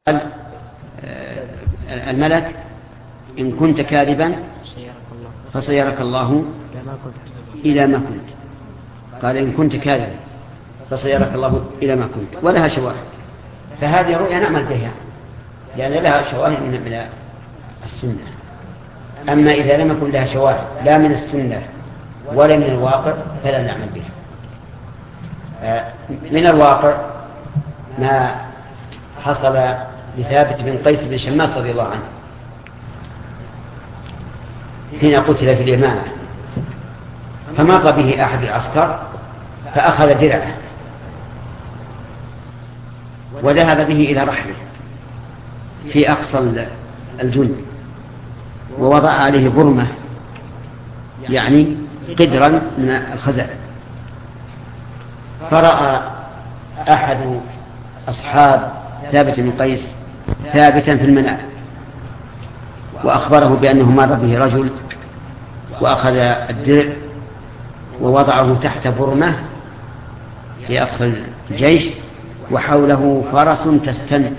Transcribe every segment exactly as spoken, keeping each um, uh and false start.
الملك إن كنت كاذبا فصيرك الله إلى ما كنت. قال إن كنت كاذبا فصيرك الله إلى ما كنت، ولها شواهد. فهذه رؤيا نعمل بها يعني لها شواهد من السنة. أما إذا لم يكن لها شواهد لا من السنة ولا من الواقع فلا نعمل بها. من الواقع ما حصل لثابت بن قيس بن شماس رضي الله عنه حين قتل في اليمامة، فمر به أحد العسكر فأخذ درعه وذهب به إلى رحله في أقصى الجند ووضع عليه برمة يعني قدرا من الخزف. فرأى أحد أصحاب ثابت بن قيس ثابتا في المنام وأخبره بأنه مر به رجل وأخذ الدرع ووضعه تحت برمة في أقصى الجيش وحوله فرس تستن،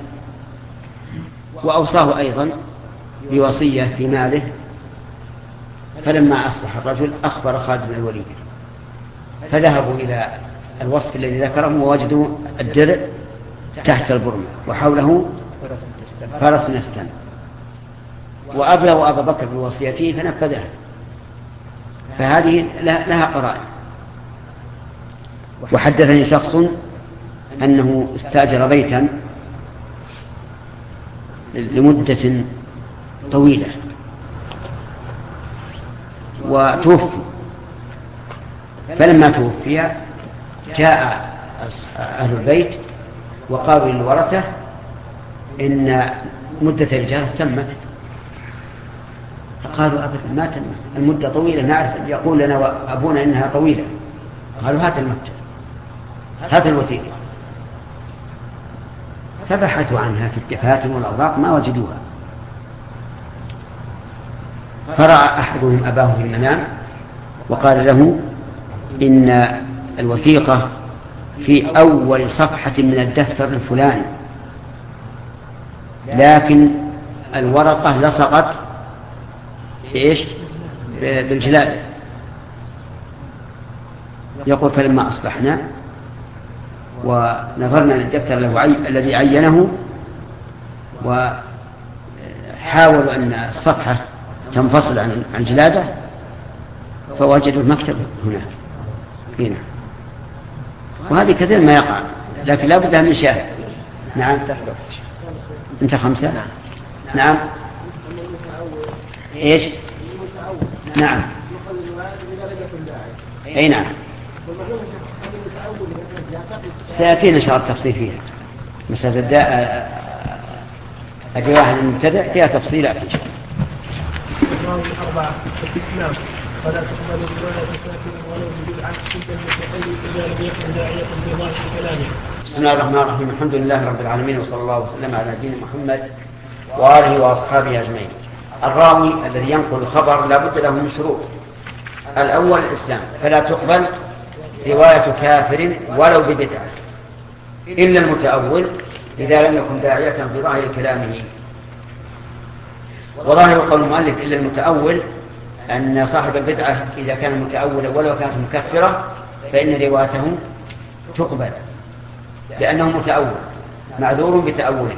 وأوصاه أيضا بوصية في ماله. فلما أصبح الرجل أخبر خالد بن الوليد، فذهبوا إلى الوصف الذي ذكره ووجدوا الدرع تحت البرمة وحوله فرس يستن، وأبلغوا أبا بكر بوصيته فنفذها. فهذه لها قرائن. وحدثني شخص أنه استأجر بيتا لمدة طويلة وتوفي، فلما توفي جاء أهل البيت وقالوا للورثة إن مدة الإجارة تمت. فقالوا أبدا ما تمت، المدة طويلة، نعرف يقول لنا أبونا إنها طويلة. قالوا هات المكتب، هات الوثيقة. فبحثوا عنها في الدفاتر والأوراق ما وجدوها. فرأى أحدهم أباه في المنام وقال له إن الوثيقة في أول صفحة من الدفتر الفلاني، لكن الورقة لصقت إيش بالجلاد. يقول فلما أصبحنا ونظرنا للدفتر الذي عينه وحاولوا أن الصفحة تنفصل عن الجلادة فوجدوا المكتب هنا هنا. وهذه كثير ما يقع، لكن لا بد من شاهد. نعم انت خمسة. نعم نعم ايش نعم اي نعم سيأتينا إن شاء الله التفصيل فيها. مسألة الداء أجي واحد المبتدع فيها تفصيلات إن شاء الله. أربعة الإسلام فلا تقبل الرواية كافر ولو بدعة كنت المتقلد إذا لم يكن داعية في ظاهر كلامه. بسم الله الرحمن الرحيم. الحمد لله رب العالمين وصلى الله وسلم على نبينا محمد وآله وأصحابه أجمعين. الراوي الذي ينقل الخبر لا بد له من شروط. الأول الإسلام، فلا تقبل رواية كافر ولو ببدعة إلا المتأول إذا لم يكن داعية في ظاهر كلامه. وظاهر قول المؤلف إلا المتأول أن صاحب البدعة إذا كان متأولا ولو كانت مكفرة فإن روايته تقبل لأنه متأول معذور بتأوله.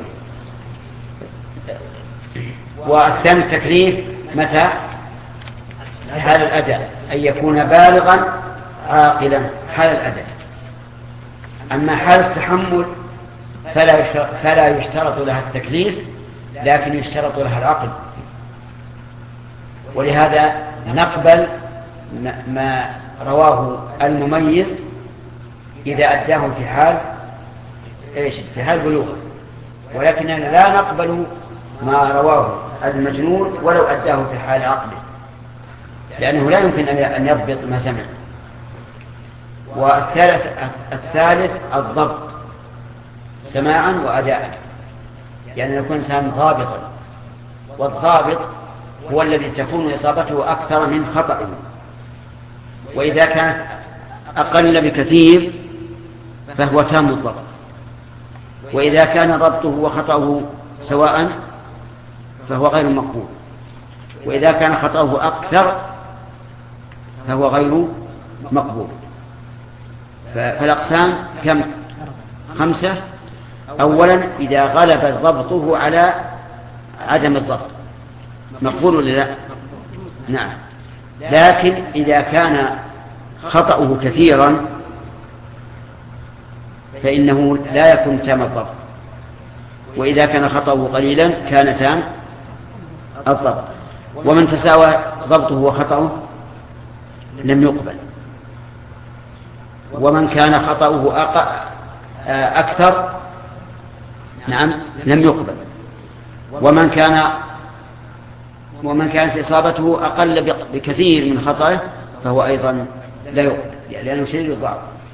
والثاني التكليف متى؟ حال الأداء، أن يكون بالغا عاقلا حال الأداء. أما حال التحمل فلا فلا يشترط لها التكليف لكن يشترط لها العقل. ولهذا نقبل ما رواه المميز إذا أداه في حال إيش في حال بلوغ، ولكننا لا نقبل ما رواه المجنون ولو أداه في حال عقله لأنه لا يمكن أن يضبط ما سمع. والثالث الثالث الضبط سماعا وأداء، يعني يكون إنسان ضابطا، والضابط هو الذي تكون إصابته أكثر من خطأه. وإذا كانت أقل بكثير فهو تام الضبط، وإذا كان ضبطه وخطأه سواء فهو غير مقبول، وإذا كان خطأه أكثر فهو غير مقبول. فالأقسام كم؟ خمسة. أولا إذا غلب ضبطه على عدم الضبط مقبول ولا لا؟ نعم. لكن إذا كان خطأه كثيرا فإنه لا يكون تام الضبط، وإذا كان خطأه قليلا كان تام الضبط. ومن تساوى ضبطه وخطأه لم يقبل، ومن كان خطأه أكثر نعم لم يقبل، ومن كان ومن كانت إصابته أقل بكثير من خطأه فهو أيضا لا يقبل لأنه شديد الضعف.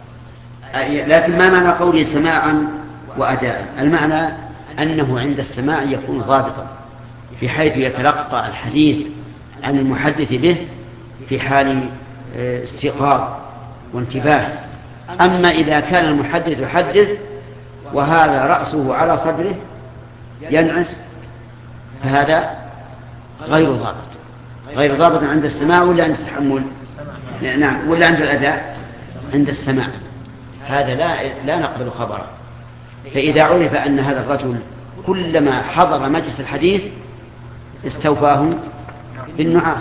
لكن ما معنى قوله سماعا وأداء؟ المعنى أنه عند السماع يكون ضابطا بحيث يتلقى الحديث عن المحدث به في حال استيقاظ وانتباه. أما إذا كان المحدث يحدث وهذا رأسه على صدره ينعس فهذا غير ضابط، غير ضابط عند السماع ولا عند التحمل؟ نعم، ولا عند الأداء؟ عند السماع. هذا لا لا نقبل خبره. فإذا عرف أن هذا الرجل كلما حضر مجلس الحديث استوفاه بالنعاس،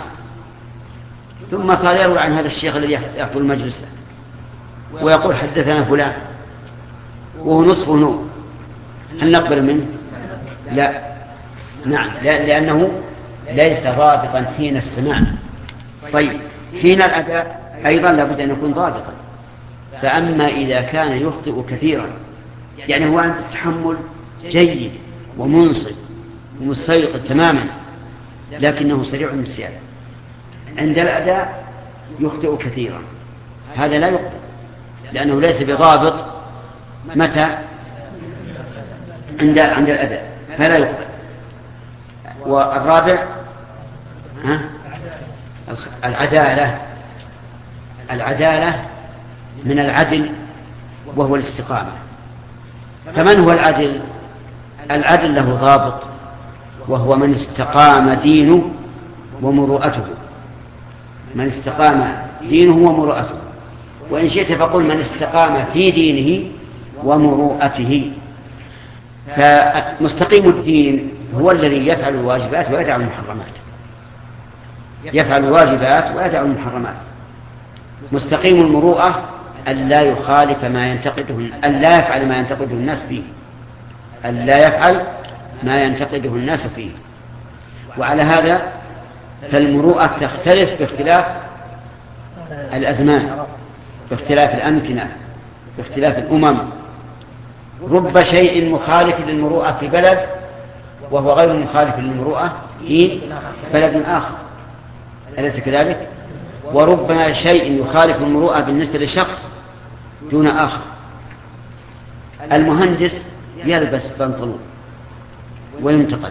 ثم صار يروي عن هذا الشيخ الذي يحضر المجلس ويقول حدثنا فلان وهو نصف نوم، هل نقبل منه؟ لا. نعم، لأنه ليس ضابطا حين السماع. طيب حين الأداء أيضا لابد أن يكون ضابطا. فأما إذا كان يخطئ كثيرا، يعني هو عند التحمل جيد ومنصف ومستيقظ تماما لكنه سريع النسيان، عند الأداء يخطئ كثيرا، هذا لا يقبل لأنه ليس بضابط متى؟ عند عند الأداء فلا يقبل. والرابع ها؟ العدالة. العدالة من العدل وهو الاستقامة. فمن هو العدل؟ العدل له ضابط وهو من استقام دينه ومروءته. من استقام دينه ومروءته، وإن شئت فقل من استقام في دينه ومروءته. فمستقيم الدين هو الذي يفعل الواجبات ويدع المحرمات، يفعل الواجبات ويدع المحرمات. مستقيم المروءة أن لا يخالف ما ينتقده، أن لا يفعل ما ينتقده الناس فيه، أن لا يفعل ما ينتقده الناس فيه. وعلى هذا فالمروءة تختلف باختلاف الأزمان، باختلاف الأمكنة، باختلاف الأمم. رب شيء مخالف للمروءة في بلد وهو غير مخالف للمروءة في بلد آخر، أليس كذلك؟ وربما شيء يخالف المروءة بالنسبة لشخص دون آخر. المهندس يلبس بنطلون وينتقد،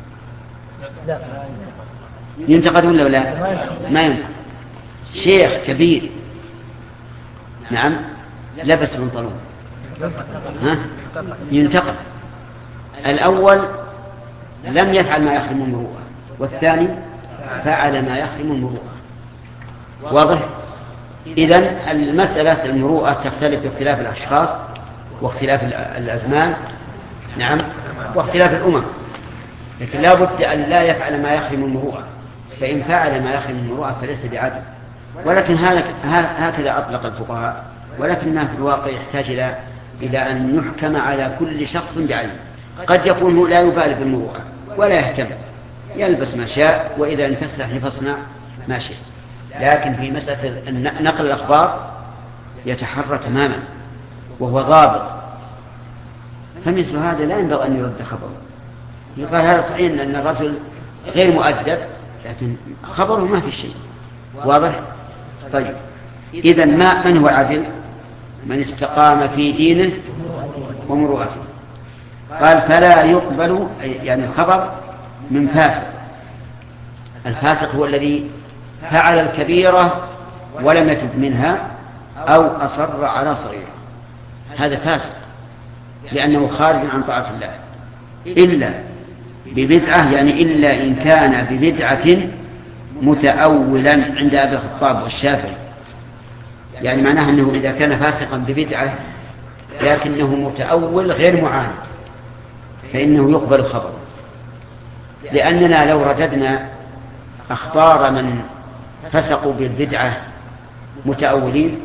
ينتقد ولا لا؟ ما ينتقد. شيخ كبير نعم لبس بنطلون ها؟ ينتقد. الأول لم يفعل ما يحرم المروءة، والثاني فعل ما يحرم المروءة. واضح؟ إذن المسألة المروءة تختلف باختلاف الأشخاص واختلاف الأزمان نعم واختلاف الأمم، لكن لا بد أن لا يفعل ما يحرم المروءة، فإن فعل ما يحرم المروءة فليس بعدل. ولكن هكذا أطلق الفقهاء، ولكنها في الواقع يحتاج إلى إلى أن يحكم على كل شخص بعينه. قد يكون لا يبالي بالمروءة ولا يهتم، يلبس ما شاء، وإذا انفسح فاصنع ما شاء. لكن في مسألة نقل الأخبار يتحرى تماما وهو ضابط، فمثل هذا لا ينبغي أن يرد خبره. يقال هذا صحيح أن الرجل غير مؤدب لكن خبره ما في شيء. واضح؟ طيب إذن ما من هو عدل؟ من استقام في دينه ومروءته. قال فلا يقبل يعني الخبر من فاسق. الفاسق هو الذي فعل الكبيرة ولم يتب منها أو أصر على صغيرة، هذا فاسق لأنه خارج عن طاعة الله. إلا ببدعة يعني إلا إن كان ببدعة متأولا عند أبي الخطاب والشافعي، يعني معناه أنه إذا كان فاسقا ببدعة لكنه متأول غير معاند فإنه يقبل خبره، لأننا لو رددنا أخبار من فسقوا بالبدعة متأولين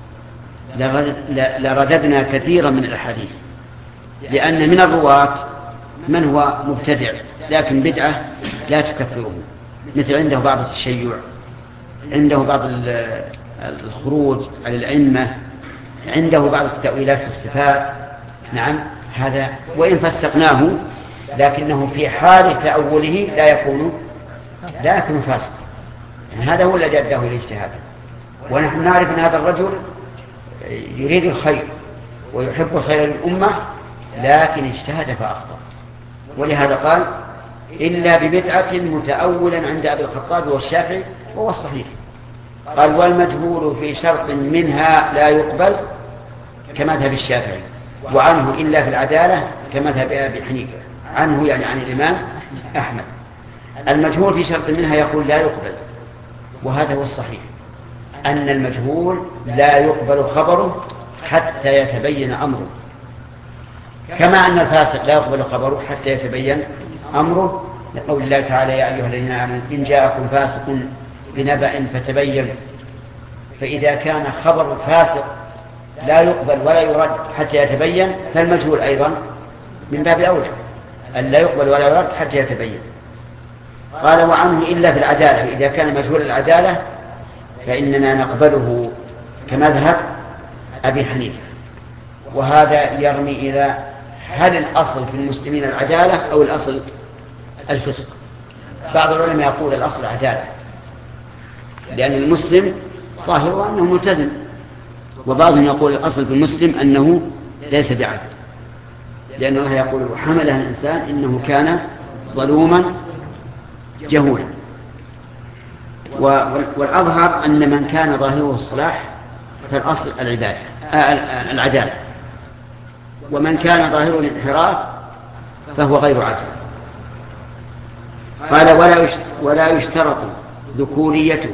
لرددنا كثيرا من الأحاديث، لأن من الرواة من هو مبتدع لكن بدعة لا تكفره، مثل عنده بعض التشيع، عنده بعض الخروج على الأئمة، عنده بعض التأويلات في الصفات. نعم، هذا وإن فسقناه لكنه في حال تأوله لا يكون لا يكون فاسق، يعني هذا هو الذي أداه إلى اجتهاده. ونحن نعرف أن هذا الرجل يريد الخير ويحب خير الأمة لكن اجتهد فأخطأ، ولهذا قال إلا ببدعة متأولا عند أبي الخطاب والشافعي وهو الصحيح. قال والمجهول في شرط منها لا يقبل كمذهب الشافعي، وعنه إلا في العدالة كمذهب أبي حنيفة، عنه يعني عن الإمام أحمد. المجهول في شرط منها يقول لا يقبل، وهذا هو الصحيح، أن المجهول لا يقبل خبره حتى يتبين أمره، كما أن الفاسق لا يقبل خبره حتى يتبين أمره، لقول الله تعالى يا أيها الذين آمنوا إن جاءكم فاسق بنبأ فتبين. فإذا كان خبر الفاسق لا يقبل ولا يرد حتى يتبين فالمجهول أيضا من باب أولى أن لا يقبل ولا يرد حتى يتبين. قال وعنه إلا في العدالة، إذا كان مجهول العدالة فإننا نقبله كمذهب أبي حنيفة. وهذا يرمي إلى هل الأصل في المسلمين العدالة أو الأصل الفسق؟ بعض العلماء يقول الأصل العدالة، لأن المسلم ظاهره أنه ملتزم، وبعضهم يقول الأصل في المسلم أنه ليس بعدل، لأن الله يقول وحملها الإنسان إنه كان ظلوما جهولا. والأظهر أن من كان ظاهره الصلاح فالأصل العبادة العدالة، ومن كان ظاهره الانحراف فهو غير عادل. قال ولا يشترط ذكوريته،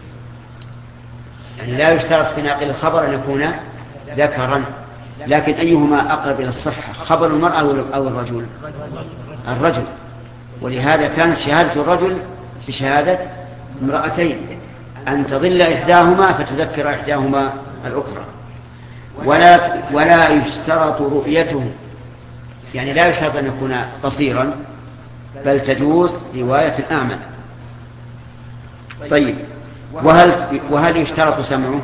يعني لا يشترط في ناقل الخبر أن يكون ذكرا، لكن أيهما أقرب إلى الصحة، خبر المرأة أو الرجل؟ الرجل، ولهذا كانت شهادة الرجل بشهادة امرأتين أن تضل إحداهما فتذكر إحداهما الأخرى. ولا, ولا يشترط رؤيته، يعني لا يشترط أن يكون بصيرا، بل تجوز رواية الأعمى. طيب وهل, وهل يشترط سمعه؟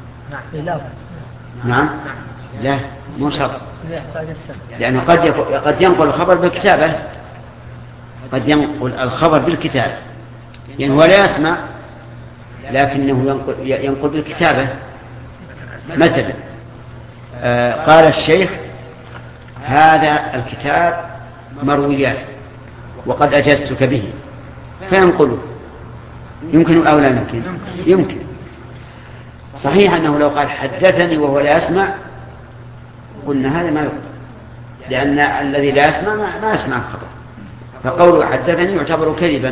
نعم لا مو شرط، لأنه قد قد ينقل الخبر بالكتابة، قد ينقل الخبر بالكتابة، يعني هو لا يسمع لكنه ينقل, ينقل بالكتابة. مثلا آه قال الشيخ هذا الكتاب مرويات وقد أجزتك به، فينقله، يمكن أو لا يمكن؟ يمكن. صحيح أنه لو قال حدثني وهو لا يسمع قلنا هذا ما يقبل، لأن الذي لا يسمع ما يسمع الخبر، فقوله حدثني يعتبر كذبا.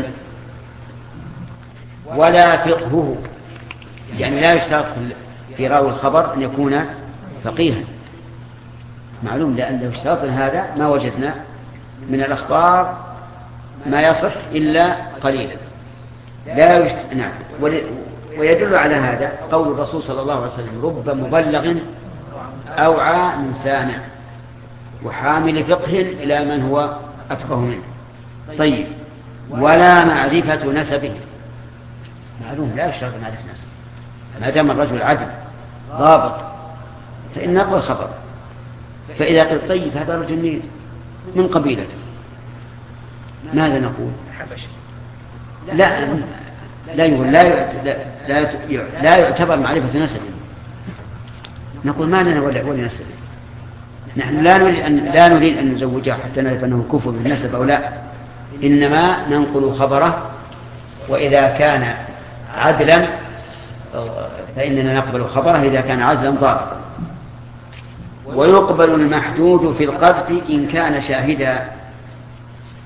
ولا فقهه، يعني لا يشترط في راوي الخبر أن يكون فقيها، معلوم، لأن لو اشترط هذا ما وجدنا من الأخبار ما يصح إلا قليلا. لا يشت... نعم. ويدل على هذا قول الرسول صلى الله عليه وسلم رب مبلغ أوعى من سامع وحامل فقه إلى من هو أفقه منه. طيب ولا معرفة نسبه، معلوم لا يشترط معرفة نسبه، ما دام الرجل عدل ضابط فإن نقل خبر. فإذا قلت طيب هذا رجل من قبيلته ماذا نقول؟ لا لا يقول لا لا لا يعتبر معرفة نسبه، نقول ما لنا ولا ولا نسبه، نحن لا نريد أن لا نريد أن نزوجه حتى نعرف أنه كفر بالنسب أو لا، إنما ننقل خبره، وإذا كان عدلا فإننا نقبل خبره إذا كان عدلا ضابطا. ويقبل المحدود في القذف إن كان شاهدا،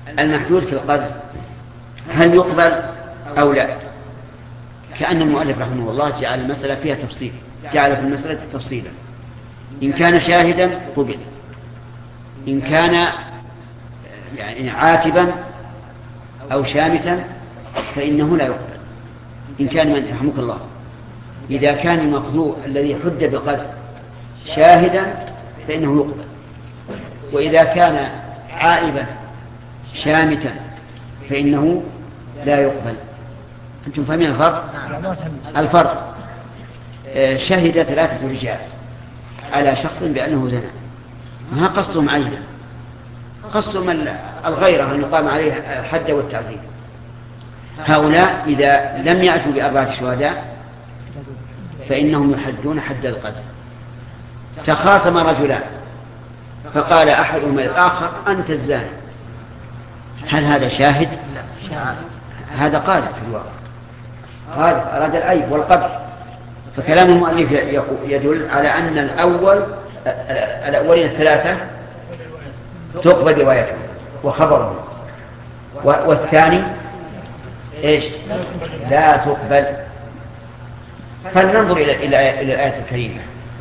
المحدود في القذف هل يقبل أو لا؟ كأن المؤلف رحمه الله جعل المسألة فيها تفصيل، جعل في المسألة تفصيلا. إن كان شاهدا قبل، إن كان يعني عاتبا أو شامتا فإنه لا يقبل. إن كان من يرحمك الله إذا كان المقذوف الذي حد بالقذف شاهدا فإنه يقبل، وإذا كان عائبا شامتا فإنه لا يقبل. أنتم فاهمين الفرق؟ الفرق شهد ثلاثة رجال على شخص بأنه زنا، ما قصدهم عينا، قصدهم الغيرة أن يقام عليه الحد والتعزير. هؤلاء إذا لم يأتوا بأربعة شهداء فإنهم يحدون حد القذف. تخاصم رجلان فقال أحدهما الآخر أنت الزاني، هل هذا شاهد؟ هذا قاذف في الواقع، قاذف أراد العيب والقذف. فكلام المؤلف يدل على أن الأول الأولين الثلاثة تقبل روايته وخبره، والثاني إيش؟ لا تقبل. فلننظر إلى إلى الآية الكريمة: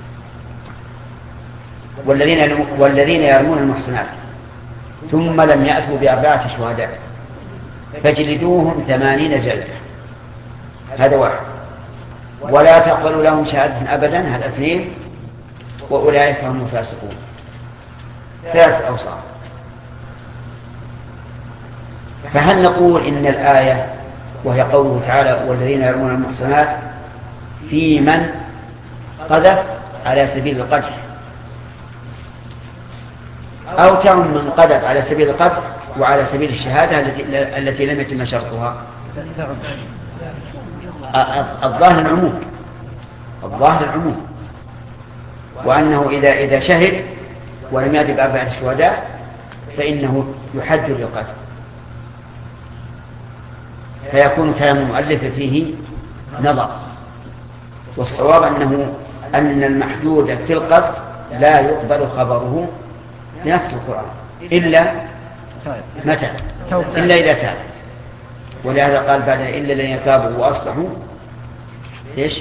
والذين والذين يرمون المحصنات ثم لم يأتوا بأربعة شهداء فاجلدوهم ثمانين جلدة. هذا واحد. ولا تقبلوا لهم شهادة أبدا، هذا اثنين. وأولئك هم الفاسقون. ثلاث أوصاف. فهل نقول إن الآية وهي قوله تعالى والذين يرمون المحصنات في من قذف على سبيل القذف، أو تعم من قذف على سبيل القذف وعلى سبيل الشهادة التي التي لم يتم شرطها؟ الظاهر العموم، الظاهر العموم، وأنه إذا إذا شهد ولم يأتي بأربعة شهداء فإنه يحد للقذف. فيكون كلام المؤلف فيه نظر، والصواب أنه أن المحدود في القذف لا يقبل خبره نفس القرآن إلا متى؟ إلا إذا تاب. ولهذا قال بعد إلا لن يتابوا وأصلحوا إيش؟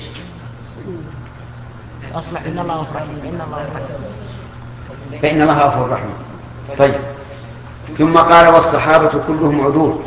أصلح إن الله غفور رحيم. فإن الله غفور رحيم. طيب، ثم قال والصحابة كلهم عدول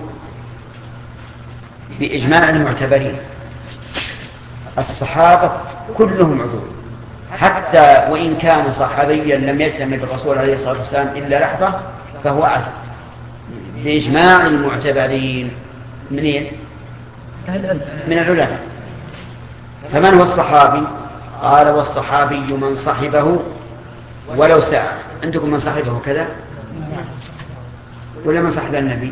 بإجماع المعتبرين. الصحابة كلهم عدول، حتى وإن كان صحابيا لم يجتمع بالرسول عليه الصلاة والسلام إلا لحظة فهو عدل بإجماع المعتبرين. منين؟ من العلماء. فمن هو الصحابي؟ قال والصحابي من صحبه ولو ساعة. عندكم من صحبه كذا ولا من صحب النبي؟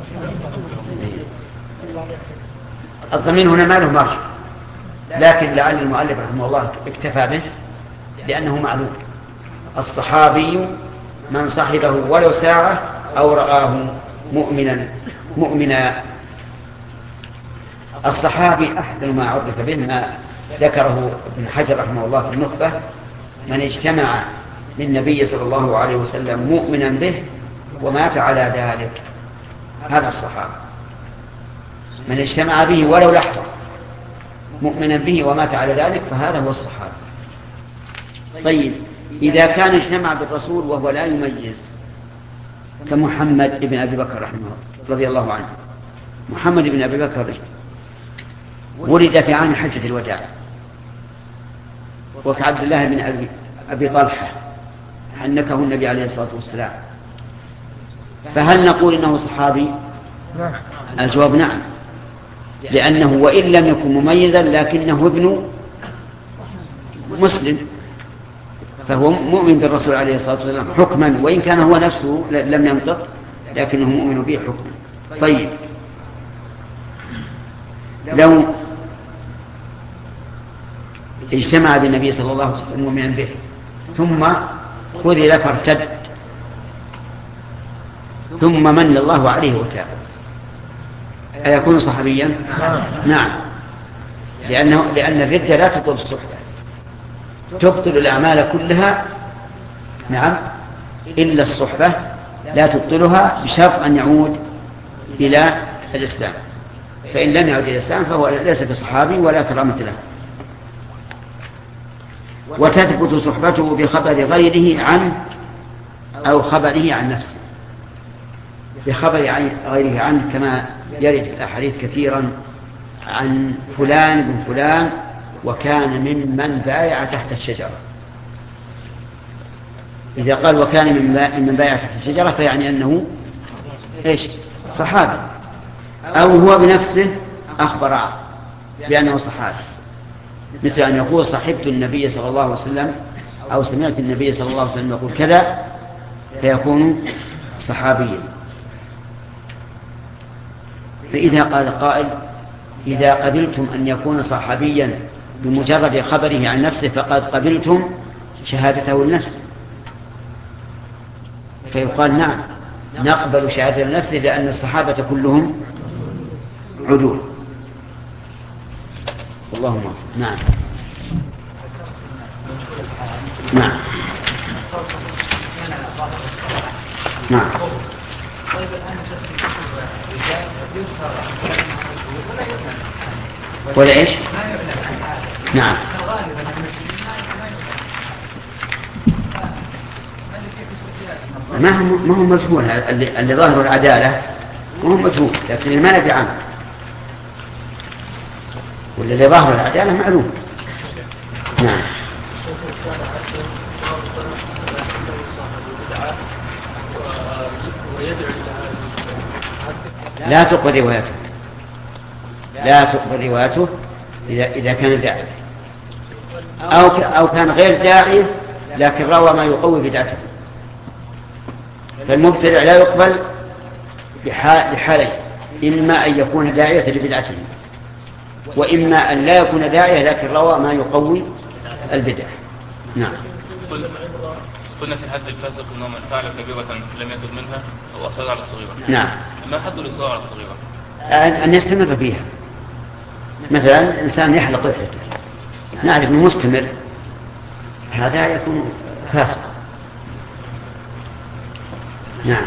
الضمير هنا ما له مرجع، لكن لعل المؤلف رحمه الله اكتفى به لأنه معلوم. الصحابي من صحبه ولو ساعة أو رآه مؤمنا مؤمنا. الصحابي أحسن ما عرف به ما ذكره ابن حجر رحمه الله في النخبة: من اجتمع للنبي صلى الله عليه وسلم مؤمنا به ومات على ذلك، هذا الصحابي. من اجتمع به ولو لحظة مؤمنا به ومات على ذلك فهذا هو الصحابي. طيب، إذا كان اجتمع بالرسول وهو لا يميز كمحمد بن أبي بكر رحمه الله رضي الله عنه. محمد بن أبي بكر ولد في عام حجة الوداع، وكعبد الله بن أبي, أبي طلحة حنكه النبي عليه الصلاة والسلام. فهل نقول إنه صحابي؟ الجواب نعم، لأنه وإن لم يكن مميزا لكنه ابن مسلم، فهو مؤمن بالرسول عليه الصلاة والسلام حكما، وإن كان هو نفسه لم ينطق لكنه مؤمن به حكما. طيب، لو اجتمع بالنبي صلى الله عليه وسلم مؤمنا به ثم خذل فارتد ثم من الله عليه وتاب، أيكون صحابيا؟ نعم، لأنه لأن الردة لا تبطل الصحبة، تبطل الأعمال كلها نعم إلا الصحبة لا تبطلها بشرط أن يعود إلى الإسلام، فإن لم يعود إلى الإسلام فهو ليس بصحابي ولا كرامة له. وتثبت صحبته بخبر غيره عنه أو خبره عن نفسه، بخبر غيره عنه كما يرد في الأحاديث كثيرا عن فلان بن فلان وكان ممن بايع تحت الشجرة. إذا قال وكان ممن بايع تحت الشجرة فيعني أنه إيش؟ صحابي، أو هو بنفسه أخبر بأنه صحابي، مثل أن يقول صحبت النبي صلى الله عليه وسلم أو سمعت النبي صلى الله عليه وسلم يقول كذا فيكون صحابيا. فإذا قال قائل إذا قبلتم أن يكون صحابيا بمجرد خبره عن نفسه فقد قبلتم شهادته لنفسه، فيقال نعم نقبل شهادة لنفسه لأن الصحابة كلهم عدول. اللهم نعم نعم نعم ولا إيش؟ نعم ما هو ما هو مجهول، اللي, اللي ظاهر العدالة ما هو مجهول، لكن المانع عام، واللي ظاهر العدالة معلوم. نعم لا تقبل روايته، لا تقبل روايته إذا إذا كان داعي أو أو كان غير داعي لكن روى ما يقوي بدعته. فالمبتدع لا يقبل بحالين، إما أن يكون داعية لبدعته وإما أن لا يكون داعية لكن روى ما يقوي البدع. نعم. قلنا في حد الفاسق أنه من فعل كبيرة لم يتب منها أو أصر على الصغيرة. نعم. ما حد الإصرار على الصغيرة؟ أن يستمر فيها. مثلا إنسان يحلق لحيته نعرف أنه مستمر، هذا يكون فاسق. نعم.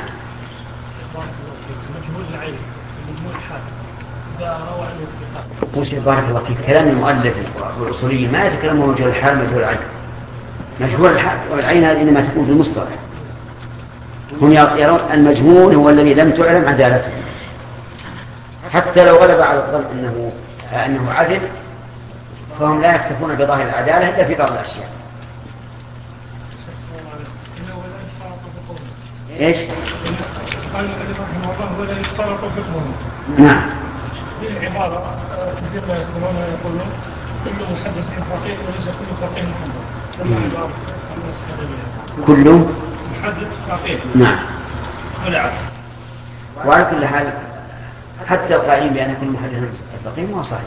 وش بارك الله فيك، كلام المؤلف والأصوليين ما يتكلمون مجهول الحال مجهول العين. مجهول الحال والعين هذه إنما تكون في المصطلح. هم يرون المجهول هو الذي لم تعلم عدالته، حتى لو غلب على الظن أنه أنه عدل فهم لا يكتفون بظاهر العدالة إلا في بعض الأشياء. إيش؟ قال الذي رحمه الله ولا يشترط فقهه. نعم. هذه العبارة كثير ما يقولون يقولون كل محدث فقيه وليس كل فقيه محدث. كل محدث فقيه. نعم. ولا عكس. وعلى كل حال حتى القائل بأن كل محدث فقيه ما صحيح.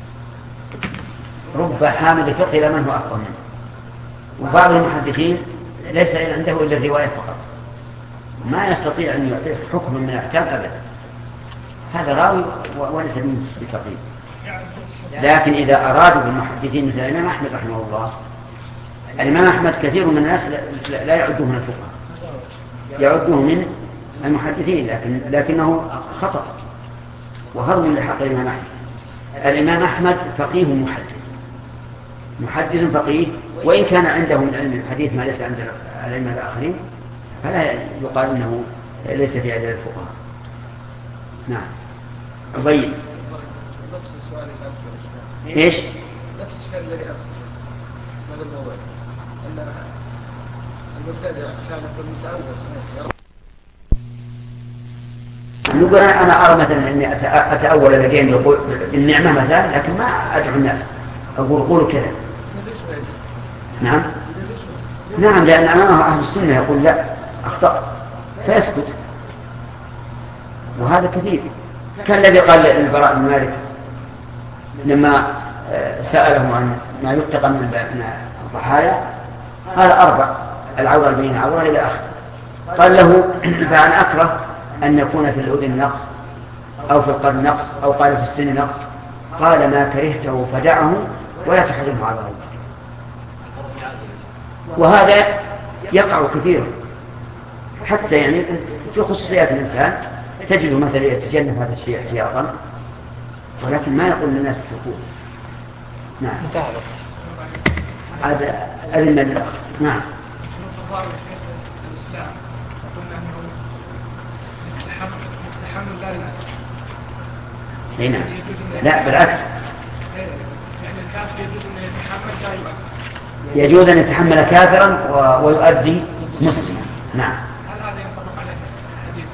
رب حامل فقه إلى من هو أفضل منه. وبعض المحدثين ليس عنده إلا الرواية فقط، ما يستطيع أن يعطيه حكم من الأحكام أبدا. هذا راوي وليس منه بفقيه. لكن إذا أرادوا بالمحدثين مثل الإمام أحمد رحمه الله، الإمام أحمد كثير من الناس لا يعدوه من الفقهاء، يعدوه من المحدثين، لكن لكنه خطأ وهرم لحق الإمام أحمد. الإمام أحمد فقيه محدث، محدث فقيه، وإن كان عنده من علم الحديث ما ليس عند العلماء الآخرين فلا يقال أنه ليس في عدد الفقهاء. نعم. أبين إيش؟ نفس الشيء الذي أفسر هذا الموضوع أن المبتدع كان يقول متأول. نقول أنا أرى مثلا أني أتأول لدين يقول النعمة مثلا، لكن ما أدعو الناس أقول قولوا كذا. نعم نعم لأن أمامه أهل السنة يقول لا أخطأت فيسكت، وهذا كثير. كان الذي قال للبراء بن مالك لما سأله عن ما يتقى من الضحايا قال أربع: العورة بين عورة إلى آخر. قال له: فأنا أكره أن يكون في الأذن نقص أو في القرن نقص أو قال في السن نقص. قال: ما كرهته فدعه ولا تحرمه على الله. وهذا يقع كثيرا، حتى يعني في خصوصيات الإنسان تجده مثلا يتجنب هذا الشيء احتياطا، ولكن ما يقول للناس السكوت. نعم. هذا أذن للأخ. نعم. هنا لا بالعكس، يجوز أن يتحمل كافرا ويؤدي مسلما. نعم. هل هذا ينطبق على حديث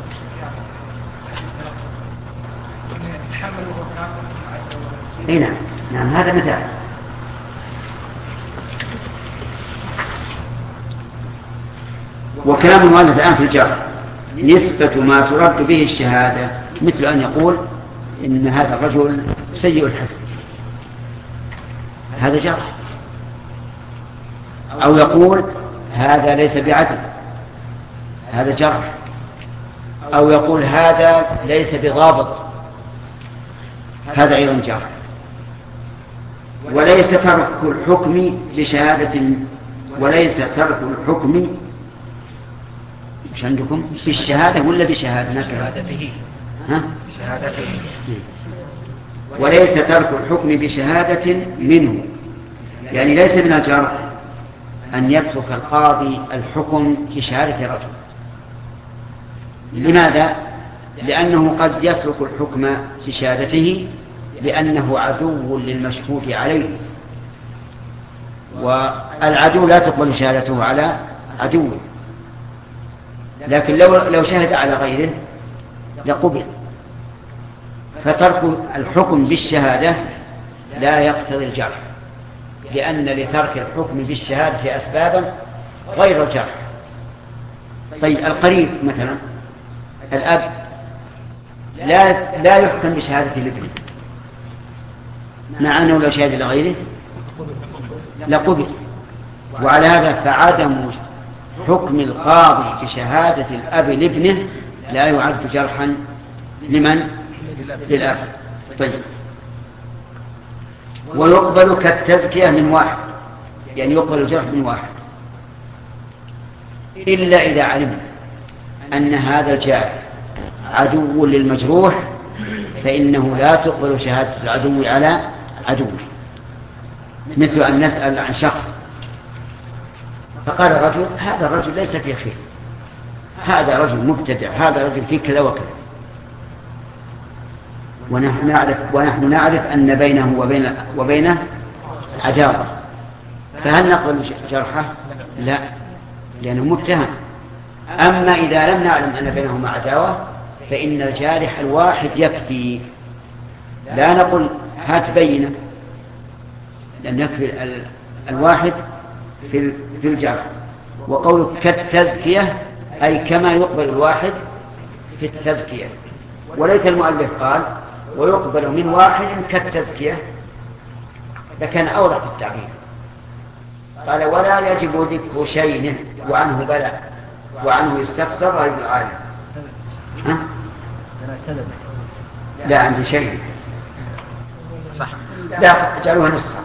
يتحمل وهو كافر؟ اي نعم. نعم هذا مثال. وكلام المؤلف الآن في الجرح نسبة ما ترد به الشهادة، مثل أن يقول إن هذا الرجل سيء الحفظ، هذا جرح. أو يقول هذا ليس بعدل، هذا جرح. أو يقول هذا ليس بضابط، هذا أيضا جرح. وليس ترك الحكم بشهادة وليس ترك الحكم مش عندكم بالشهادة ولا بشهادة؟ شهادته. ها؟ شهادته. وليس ترك الحكم بشهادة منه، يعني ليس من الجرح أن يترك القاضي الحكم في شهادة رجل. لماذا؟ لأنه قد يترك الحكم في شهادته لأنه عدو للمشهود عليه، والعدو لا تقبل شهادته على عدوه، لكن لو لو شهد على غيره لقبل. فترك الحكم بالشهادة لا يقتضي الجرح، لأن لترك الحكم بالشهادة أسبابا غير الجرح. طيب القريب مثلا الأب لا لا يحكم بشهادة الابن، مع أنه لو شهد لغيره لقبل. وعلى هذا فعدم حكم القاضي بشهادة الأب لابنه لا يعد جرحا لمن؟ للأب. طيب. ويقبل كالتزكية من واحد، يعني يقبل الجرح من واحد، إلا إذا علم أن هذا الجارح عدو للمجروح فإنه لا تقبل شهادة العدو على عدوه. مثل أن نسأل عن شخص فقال الرجل هذا الرجل ليس فيه خير، هذا رجل مبتدع، هذا رجل فيه كذا وكذا، ونحن نعرف, ونحن نعرف أن بينه وبين وبينه عداوة، فهل نقبل جرحه؟ لا، لأنه متهم. أما إذا لم نعلم أن بينهما عداوة فإن الجارح الواحد يكفي، لا نقول هات بينة، لأن يكفي الواحد في في الجرح. وقول كالتزكية أي كما يقبل الواحد في التزكية. وليت المؤلف قال ويقبل من واحد كالتزكية، لكان أوضح في التعبير. قال ولا يجب ذكر شيء وعنه بلى وعنه يستفسر غير العالم. ها؟ لا عندي شيء صح، لا اجعلوها نسخة،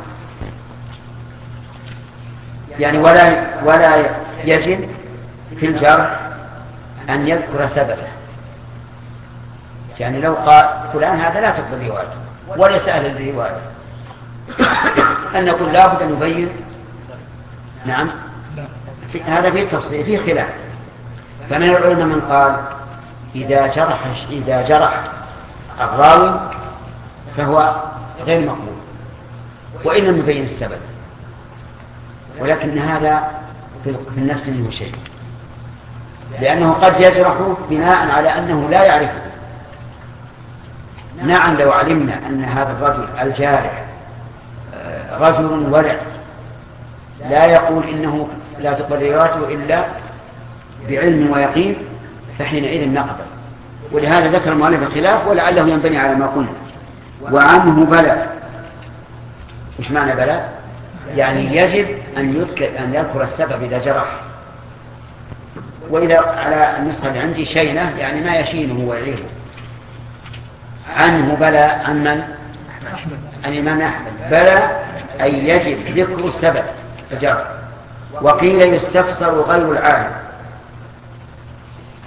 يعني ولا ولا يجب في الجرح أن يذكر سببه، يعني لو قال فلان هذا لا تقبل روايته وليس أهل الرواية، أن نقول لا بد أن نبين. نعم هذا فيه تفصيل فيه خلاف. فمن العلماء من قال إذا جرح إذا جرح الراوي فهو غير مقبول وإن لم يبين السبب، ولكن هذا في النفس منه شيء، لأنه قد يجرح بناء على أنه لا يعرفه. نعم لو علمنا أن هذا الرجل الجارح رجل ورع لا يقول إنه لا تقبل روايته إلا بعلم ويقين فحينئذ نقبل. ولهذا ذكر المؤلف الخلاف ولعله ينبني على ما قلنا. وعنه بلى، إيش معنى بلى؟ يعني يجب أن يذكر أن يذكر السبب إذا جرح. وإذا على النسخة اللي عندي شينة يعني ما يشينه ويعيره. عنه بلى عن من؟ الإمام أحمد. بلى أي يجب ذكر السبب الجرح. وقيل يستفسر غير العالم،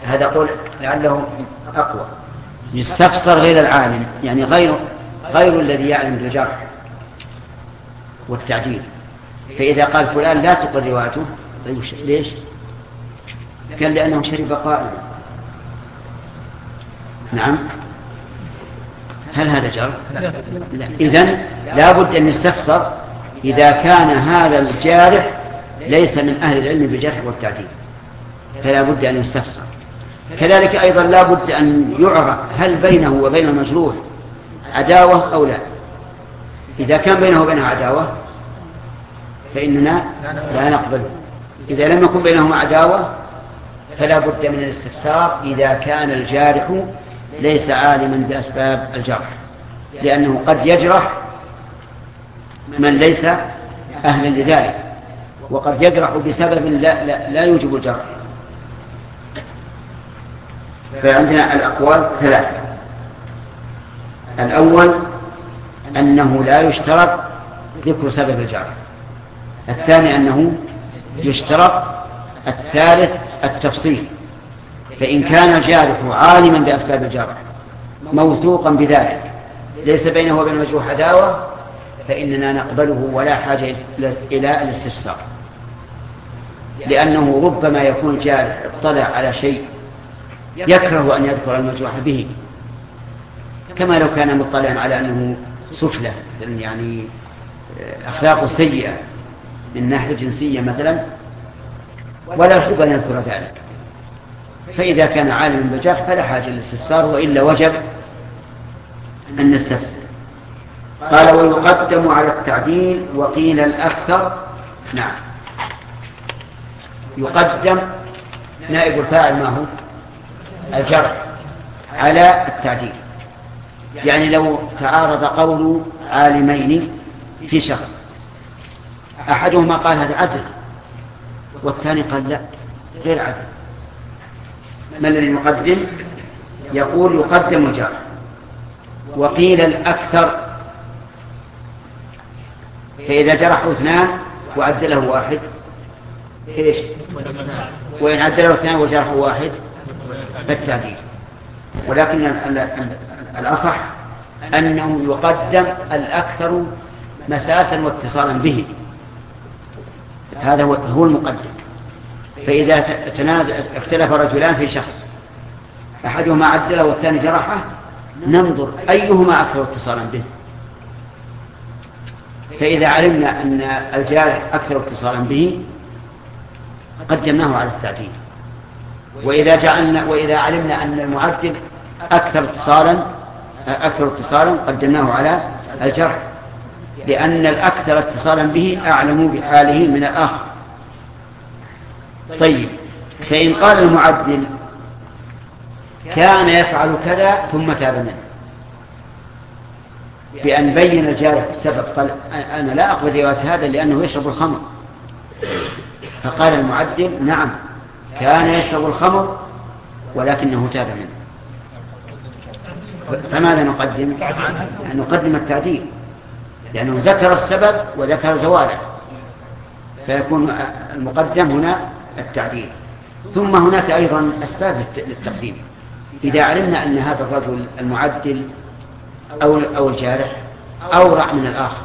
هذا قول لعله أقوى. يستفسر غير العالم، يعني غير غير الذي يعلم بالجرح والتعديل. فإذا قال فلان لا تقل روايته، طيب ليش؟ قال لأنه شرب قائما. نعم. هل هذا جرح؟ لا. إذن لا بد أن يستفسر إذا كان هذا الجارح ليس من أهل العلم بالجرح والتعديل، فلا بد أن يستفسر. كذلك أيضا لا بد أن يعرف هل بينه وبين المجروح عداوة أو لا. إذا كان بينه وبينه عداوة فإننا لا نقبله. إذا لم يكن بينهما عداوة فلا بد من الاستفسار إذا كان الجارح ليس عالما بأسباب الجرح، لأنه قد يجرح من ليس أهلا لذلك، وقد يجرح بسبب لا, لا, لا يوجب الجرح. فعندنا الأقوال ثلاثة. الأول أنه لا يشترط ذكر سبب الجرح، الثاني أنه يشترط، الثالث التفصيل. فإن كان الجارح عالما بأسباب الجرح موثوقا بذلك ليس بينه وبين المجروح عداوة فإننا نقبله ولا حاجة إلى الاستفسار، لأنه ربما يكون الجارح اطلع على شيء يكره أن يذكر المجروح به، كما لو كان مطلعا على أنه سفلة، يعني أخلاق سيئة من ناحية جنسية مثلا، ولا يحب أن يذكر ذلك. فإذا كان عالما بالجرح فلا حاجة للاستفسار، وإلا وجب أن نستفسر. قال ويقدم على التعديل وقيل الأكثر. نعم، يقدم نائب الفاعل ما هو؟ الجرح على التعديل. يعني لو تعارض قول عالمين في شخص، أحدهما قال هذا عدل والثاني قال لا غير عدل، ما الذي يقدم؟ يقول يقدم الجرح. وقيل الأكثر، فإذا جرحوا اثنان وعدله واحد إيش؟ وإن عدله اثنان وجرحوا واحد فالتعديل. ولكن الأصح أنه يقدم الأكثر مساسا واتصالا به، هذا هو المقدم. فإذا تنازع اختلف رجلان في شخص، أحدهما عدله والثاني جرحه، ننظر أيهما أكثر اتصالا به. فإذا علمنا أن الجارح أكثر اتصالا به قدمناه على التعديل، وإذا جعلنا وإذا علمنا أن المعدل أكثر اتصالا أكثر اتصالا قدمناه على الجرح، لأن الأكثر اتصالا به أعلم بحاله من الآخر. طيب، فإن قال المعدل كان يفعل كذا ثم تاب منه، بأن بين الجارح السبب، قال أنا لا أقبل رواية هذا لأنه يشرب الخمر، فقال المعدل نعم كان يشرب الخمر ولكنه تاب منه، فماذا نقدم؟ نقدم التعديل، لأنه ذكر السبب وذكر زواله، فيكون المقدم هنا التعديل. ثم هناك أيضا أسباب للتقديم. إذا علمنا أن هذا الرجل المعدل أو أو الجارح أورع من الآخر،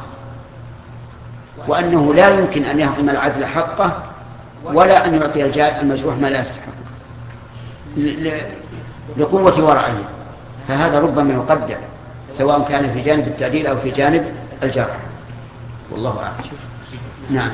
وأنه لا يمكن أن يهضم العدل حقه ولا أن يعطي المجروح ما لا يستحق لقوة ورعه، فهذا ربما يقدم سواء كان في جانب التعديل أو في جانب الجرح، والله أعلم. نعم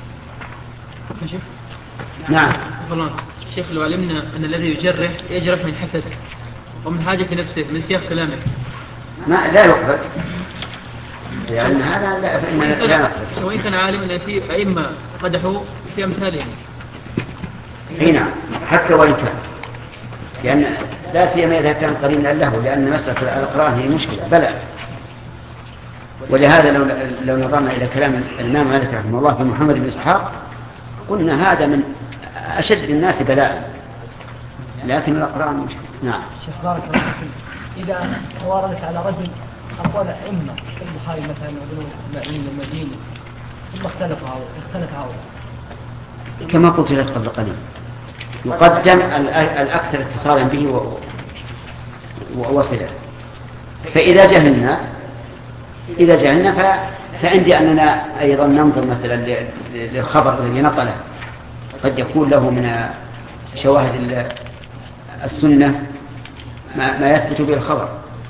نعم. شيخ، لو علمنا أن الذي يجرح يجرح من حسد ومن حاجة نفسه من سياق كلامه ما لا يقبل، لأن هذا لا فإننا لا نقبل. وإن كان عالما أن في أئمة قدحوا في أمثالهم. هنا حتى وإن كان، لأن لا سيما إذا كان قرينا له، لأن مسألة الإقرار هي مشكلة بلى. ولهذا لو لو نظرنا إلى كلام الإمام مالك رحمه الله في محمد بن إسحاق قلنا هذا من أشد الناس بلاء، لكن الإقرار مشكلة. نعم. شيخ بارك الله فيك، إذا وردت على رجل أقوال أئمة البخاري مثلا وابن معين المديني ثم اختلف هؤلاء اختلف هؤلاء كما قلت لك قبل قليل، يقدم الأكثر اتصالا به ووصله. فإذا جهلنا إذا جهلنا فعندي أننا أيضا ننظر مثلا للخبر الذي نقله، قد يكون له من شواهد السنة ما يثبت به الخبر.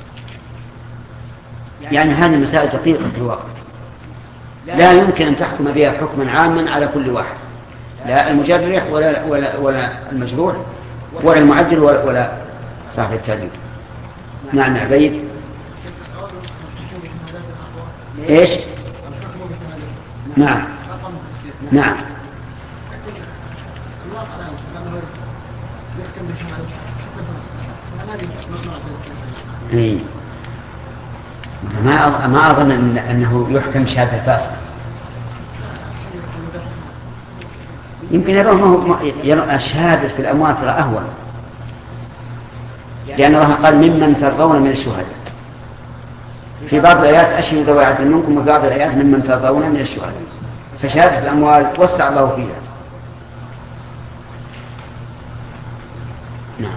يعني هذه المسائل دقيقة في الواقع، لا يمكن أن تحكم بها حكما عاما على كل واحد، لا المجرح ولا, ولا, ولا المجروح ولا المعدل ولا, ولا صاحب التعديل. نعم عبيد. ايش؟ نعم نعم ما ما أظن إن أنه يحكم شهادة فاسد. يمكن يرونه الشهادة في الأموات ترى أهون، لأن الله قال ممن ترضون من الشهداء. في بعض الآيات أشهدوا ذوي عدل منكم، وفي بعض الآيات ممن ترضون من الشهداء. فشهادة الأموال وسع الله فيها. نعم.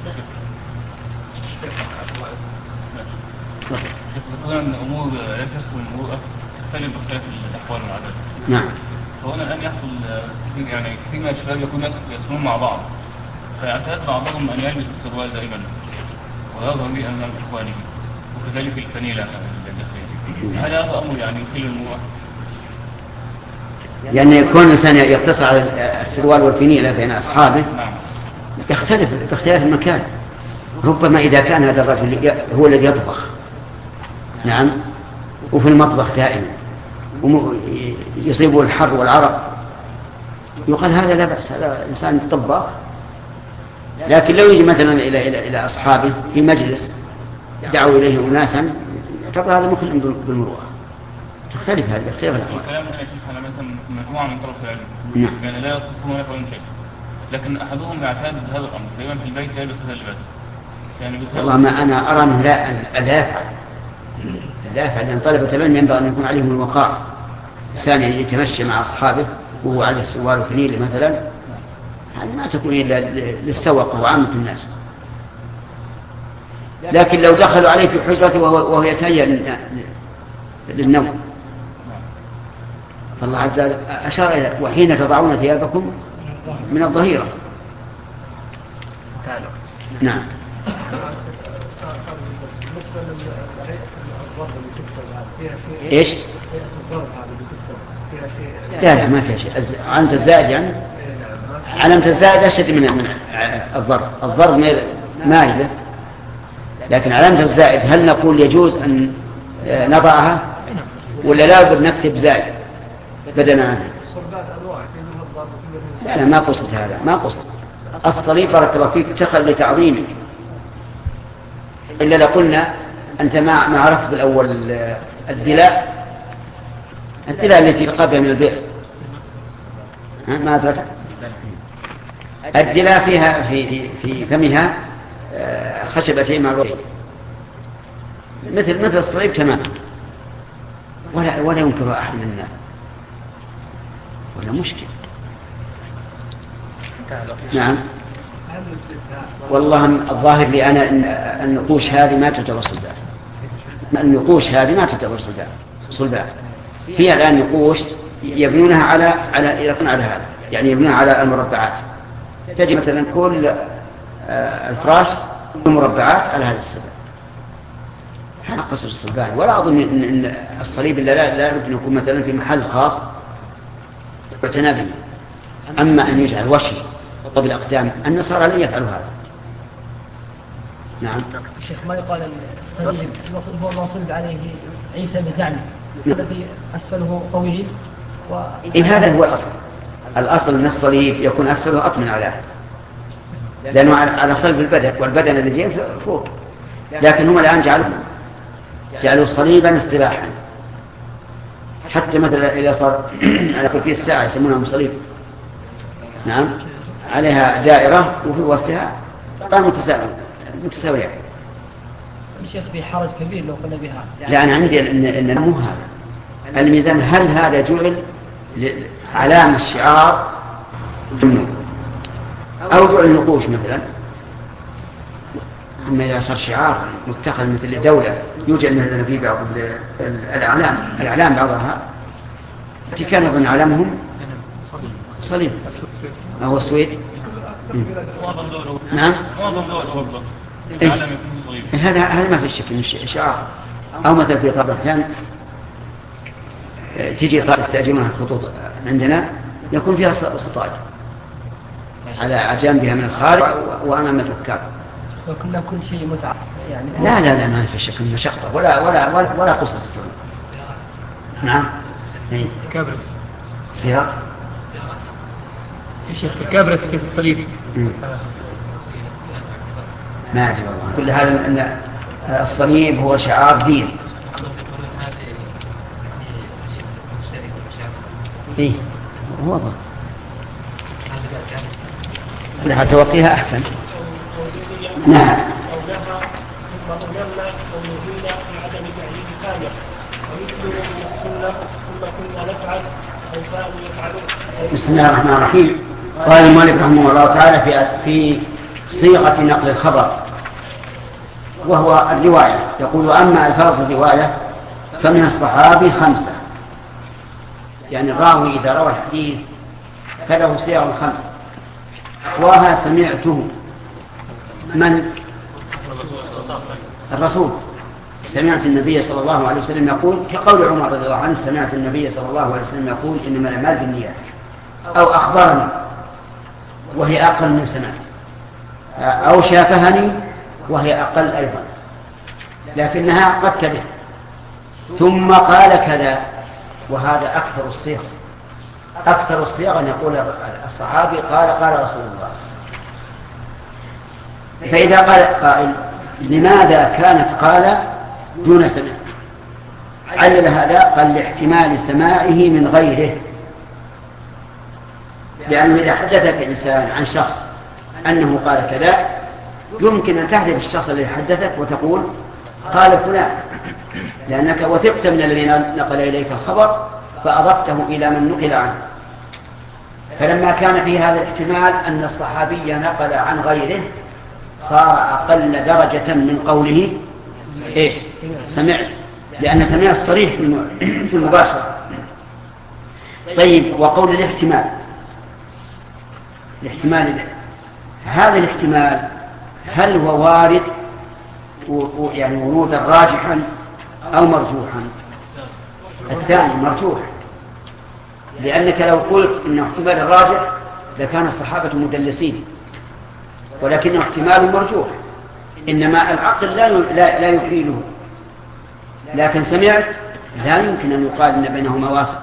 ذكرنا أن أمور لا تخلو المروءة تختلف باختلاف الأحوال والعادات. نعم. فهنا الآن يحصل كثير يعني كثير من الشباب يكون يسكنون مع بعض، فيعتاد بعضهم أن يلبس السروال دائما ويظهر به أمام إخوانه، وكذلك الفنيلة الداخلية. هل هذا أمر يعني يخل المروءة؟ يعني يكون الإنسان يقتصر على السروال والفنيلة بين أصحابه. نعم. يختلف باختلاف المكان. ربما إذا كان هذا الرجل هو الذي يطبخ، نعم، وفي المطبخ دائما يصيبه الحر والعرق، يقال هذا لا بأس، هذا إنسان طباخ. لكن لو يجي مثلا إلى إلى إلى أصحابه في مجلس دعوا إليه أناسا، يعتبر هذا مخل بالمروءة. تختلف هذا باختلاف الأحوال. الكلام هنا يشوف على مثلا مجموعة من طرف العلم، نعم، يعني لا يصفون ولا يفعلون شيء، لكن أحدهم يعتاد هذا الأمر دائما في البيت يلبس هذا اللباس. يعني والله ما أنا أرى أنه لا أدافع أدافع لأن طلبة العلم ينبغي أن يكون عليهم الوقار. الثاني يتمشى مع أصحابه وهو على السوار وفنيل مثلا، هذه ما تكون إلا للسوق وعامة الناس. لكن لو دخلوا عليه في حجرته وهو يتهيأ للنوم، فالله عز وجل أشار إلى وحين تضعون ثيابكم من الظهيرة. نعم. ايش؟ لا لا ما فيها شيء. علامة الزائد يعني علامة الزائد أشد من من الضرب. الضرب مائلة، لكن علامة الزائد هل نقول يجوز أن نضعها ولا لا بد نكتب زائد بدنا عنها؟ لا لا ما قصد هذا، ما قصد. الصليب بارك الله فيك اتخذ لتعظيمك، إلا لقلنا أنت ما ما عرفت بالأول الدلاء الدلاء التي تقابل من البئر، ما أدرك الدلاء فيها في في فمها خشبتين معروفين مثل مثل الصليب تماما، ولا ولا ينكر أحد منا، ولا مشكل. نعم. والله الظاهر لي أنا أن النقوش هذه ما تعتبر صلبان. النقوش هذه ما تعتبر صلبان. صلبان. فيها الآن نقوش يبنونها على على يكون على هذا، يعني يبنونها على المربعات. تجي مثلا كل الفراش مربعات على هذا السبب. هذا قصر الصلبان. ولا أظن أن الصليب إلا لا لا يمكن يكون مثلا في محل خاص يعتنى به. أما أن يجعل وشي قبل الأقدام النصارى لن يفعلوا هذا. نعم. الشيخ ما يقال الصليب هو ما صلب عليه عيسى بزعمه الذي أسفله طويل و... إيه هذا هو الأصل. الأصل أن الصليب يكون أسفله أطمن عليه، لأنه على صلب البدن، والبدن الذي فوق. لكن هم الآن جعلوا جعلوا صليبا اصطلاحا، حتى مثلا إذا صار على كل الساعة يسمونها صليب، نعم، عليها دائرة وفي وسطها قام متساوية. الشيخ في حرج كبير لو قلنا بها. لا أنا عندي إن إن مو هذا الميزان. هل هذا جعل علامة الشعار؟ أو جعل النقوش مثلا. أما إذا صار شعار متخذ مثل دولة يوجد مثلا في بعض الأعلام الأعلام بعضها التي كان يظن علمهم صليب أو السويد. نعم هذا هذا ما في شك من شعار. أو مثلا في طبع كان تجي تستأجرونها الخطوط عندنا يكون فيها سطاج على جانبها من الخارج وأمام الركاب. وكنا كل شيء متعة يعني. لا لا لا ما في شك من مشقة ولا ولا ولا, ولا قصة الصليب. نعم. كابرس. سياق. يا شيخ كابرس كيف الصليب؟ ما أدري والله. كل هذا أن الصليب هو شعار دين. إيه هو ضر. لها توقيها أحسن. نعم. بسم الله الرحمن الرحيم. قال المؤلف رحمه الله تعالى في في صيغة نقل الخبر وهو الرواية. يقول أما ألفاظ الرواية فمن الصحابي خمسة، يعني الراوي إذا روى الحديث فله صيغ خمسة. وها سمعته من الرسول، سمعت النبي صلى الله عليه وسلم يقول كقول عمر رضي الله عنه سمعت النبي صلى الله عليه وسلم يقول إنما الأعمال بالنيات، أو أخبرني وهي أقل من سمعت، أو شافهني وهي أقل أيضا لكنها قد تبه، ثم قال كذا، وهذا أكثر الصيغ. أكثر الصيغ أن يقول الصحابي قال قال رسول الله. فإذا قال قائل لماذا كانت قال دون سمع؟ علل هذا قال لاحتمال سماعه من غيره، لأنه إذا حدثك إنسان عن شخص أنه قال كذا يمكن أن تحدث الشخص الذي حدثك وتقول قال فلان، لأنك وثقت من الذي نقل إليك الخبر فأضفته إلى من نقل عنه. فلما كان في هذا الاحتمال أن الصحابي نقل عن غيره صار أقل درجة من قوله إيش؟ سمعت، لأن سمعت صريح في المباشرة. طيب، وقول الاحتمال، الاحتمال هذا الاحتمال هل هو وارد يعني ورودا راجحا أو مرجوحا؟ الثاني مرجوح، لأنك لو قلت إنه احتمال الراجح لكان الصحابة مدلسين، ولكنه احتمال مرجوح، إنما العقل لا لا لا يحيله. لكن سمعت لا يمكن أن يقال إن بينهما واسطة.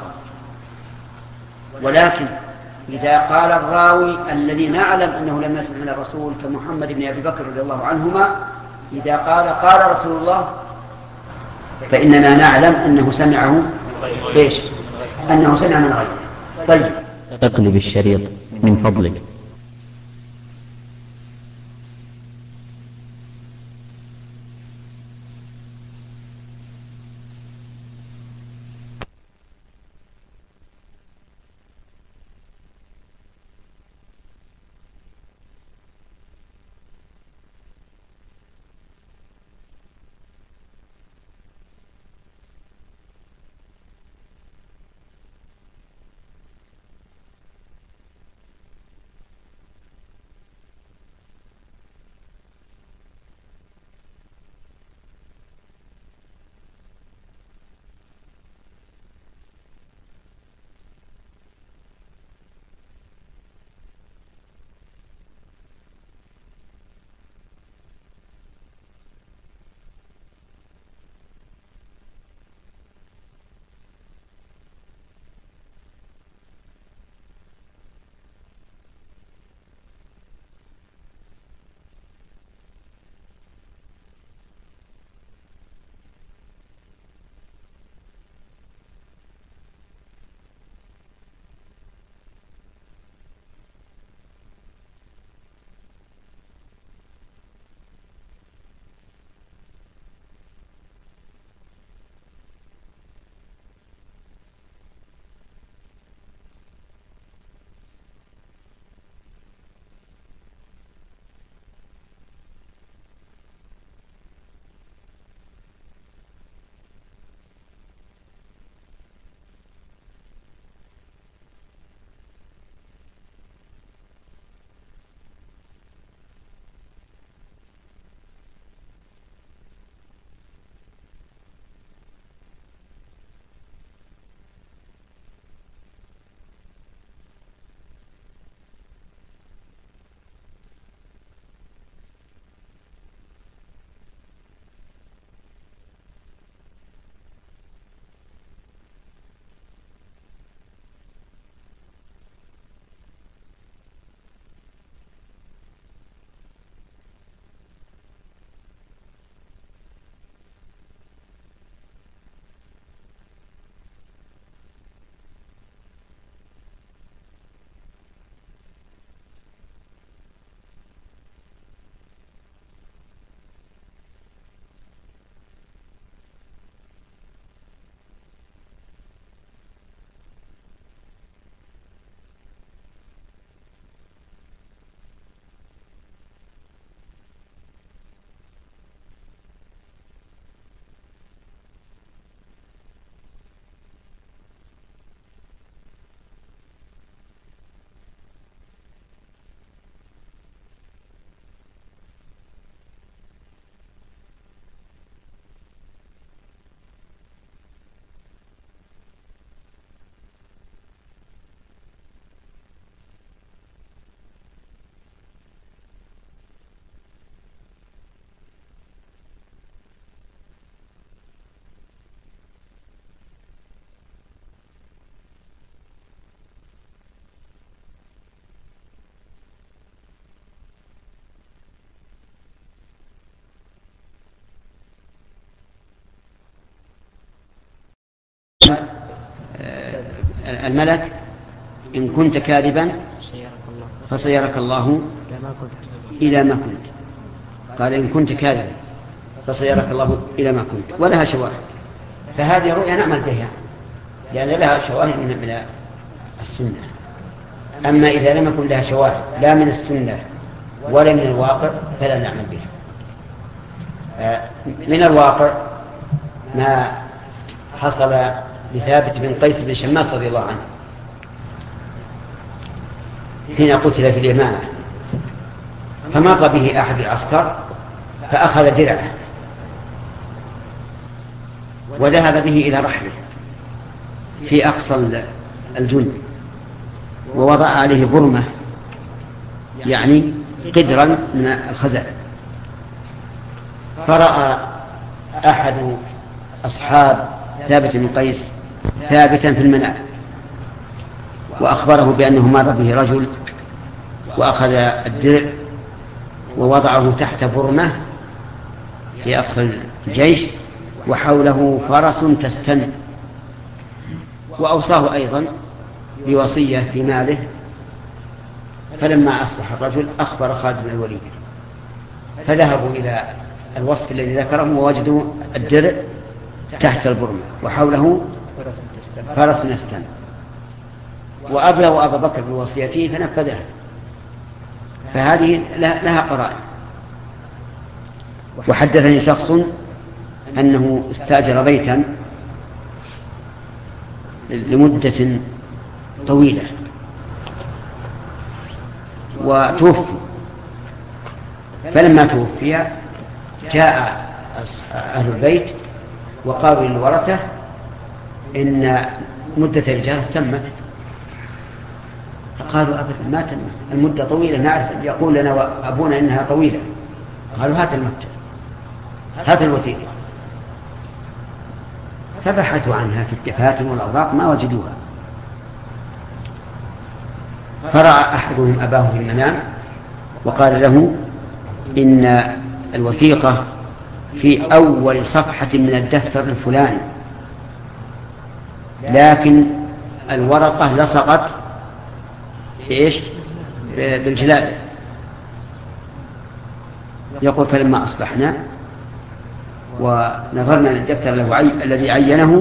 ولكن إذا قال الراوي الذي نعلم أنه لم يسمع من الرسول كمحمد بن أبي بكر رضي الله عنهما، إذا قال قال رسول الله فإننا نعلم أنه سمعه إيش؟ أنه سمع من غيره. طيب، اقلب الشريط من فضلك. الملك إن كنت كاذبا فسيرك الله إلى ما كنت. قال إن كنت كاذبا فسيرك الله إلى ما كنت، ولها شواهد. فهذه رؤيا نعمل بها لأن لها شواهد من السنة. أما إذا لم يكن لها شواهد لا من السنة ولا من الواقع فلا نعمل بها. من الواقع ما حصل لثابت بن قيس بن شماس رضي الله عنه حين قتل في اليمامة، فمر به أحد العسكر فأخذ درعه وذهب به إلى رحله في أقصى الجند ووضع عليه برمة يعني قدرا من الخزف. فرأى أحد أصحاب ثابت بن قيس ثابتا في المنام وأخبره بأنه مر به رجل وأخذ الدرع ووضعه تحت برمة في أقصى الجيش وحوله فرس تستن، وأوصاه أيضا بوصية في ماله. فلما أصبح الرجل أخبر خالد بن الوليد، فذهبوا إلى الوصف الذي ذكره ووجدوا الدرع تحت البرمة وحوله فرس يستن، وأبلغوا أبا بكر بوصيته فنفذها. فهذه لها قرائن. وحدثني شخص أنه استأجر بيتا لمدة طويلة وتوفي، فلما توفي جاء أهل البيت وقالوا للورثة إن مدة الإجارة تمت. فقالوا أبدا ما تمت، المدة طويلة، نعرف يقول لنا أبونا إنها طويلة. قالوا هات المدة، هات الوثيقة. فبحثوا عنها في الدفاتر والأوراق ما وجدوها. فرأى أحدهم أباه في المنام وقال له إن الوثيقة في أول صفحة من الدفتر الفلاني، لكن الورقة لصقت إيش بالجلاد. يقول فلما أصبحنا ونظرنا للدفتر الذي عينه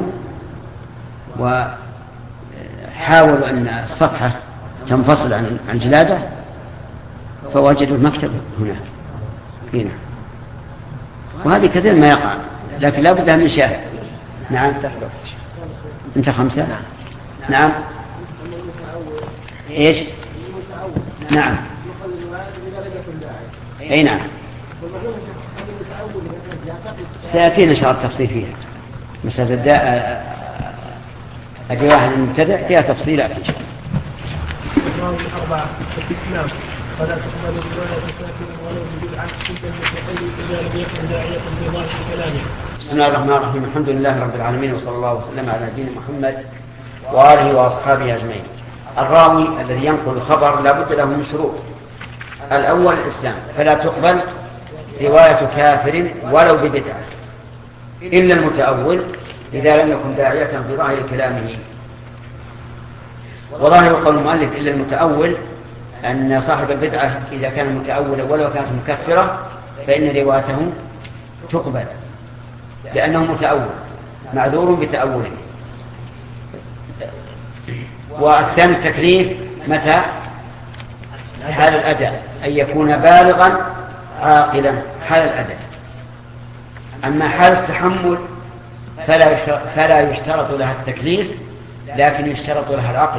وحاولوا أن الصفحة تنفصل عن جلاده فوجدوا المكتب هنا هنا. وهذه كثير ما يقع، لكن لا بد من شاهد. نعم انت خمسة. نعم نعم ايش نعم اي نعم سيأتينا إن شاء الله التفصيل فيها. مسألة الداء أجي واحد المبتدع فيها تفصيلات إن شاء الله. أربعة الإسلام فلا تقبل الرواية ساكنا ولو بدعة كنت المتحدث إذا لم يكن داعية في ظاهر كلامه. بسم الله الرحمن الرحيم. الحمد لله رب العالمين وصلى الله وسلم على نبينا محمد وآله وأصحابه أجمعين. الراوي الذي ينقل الخبر لا بد له من شروط. الأول الإسلام، فلا تقبل رواية كافر ولو ببدعة إلا المتأول إذا لم يكن داعية في ظاهر كلامه. وظاهر قول المؤلف إلا المتأول أن صاحب البدعة إذا كان متأولا ولو كانت مكفرة فإن روايته تقبل لأنه متأول معذور بتأوله. والثاني التكليف متى؟ حال الأداء، أن يكون بالغا عاقلا حال الأداء. أما حال التحمل فلا فلا يشترط لها التكليف لكن يشترط لها العقل.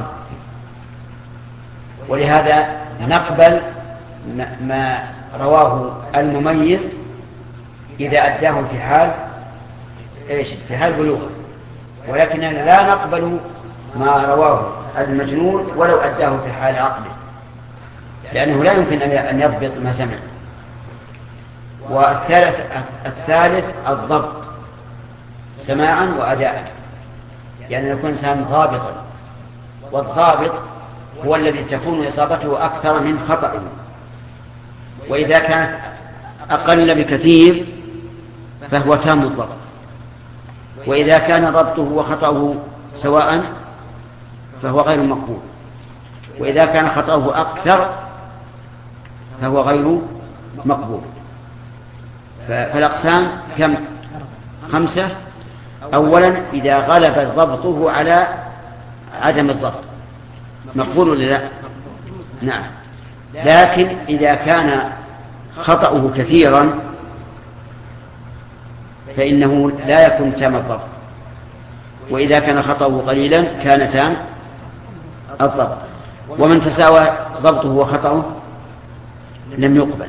ولهذا نقبل ما رواه المميز إذا أداه في حال إيش؟ في حال بلوغه، ولكننا لا نقبل ما رواه المجنون ولو أداه في حال عقله لأنه لا يمكن أن يضبط ما سمع. والثالث الثالث الضبط سماعا وأداء، يعني يكون إنسان ضابطا، والضابط هو الذي تكون إصابته أكثر من خطأه. وإذا كانت أقل بكثير فهو تام الضبط، وإذا كان ضبطه وخطأه سواء فهو غير مقبول، وإذا كان خطأه أكثر فهو غير مقبول. فالأقسام كم؟ خمسة. أولا إذا غلب ضبطه على عدم الضبط مقبول ولا لا؟ نعم. لكن إذا كان خطأه كثيرا فإنه لا يكون تام الضبط، وإذا كان خطأه قليلا كان تام الضبط. ومن تساوى ضبطه وخطأه لم يقبل،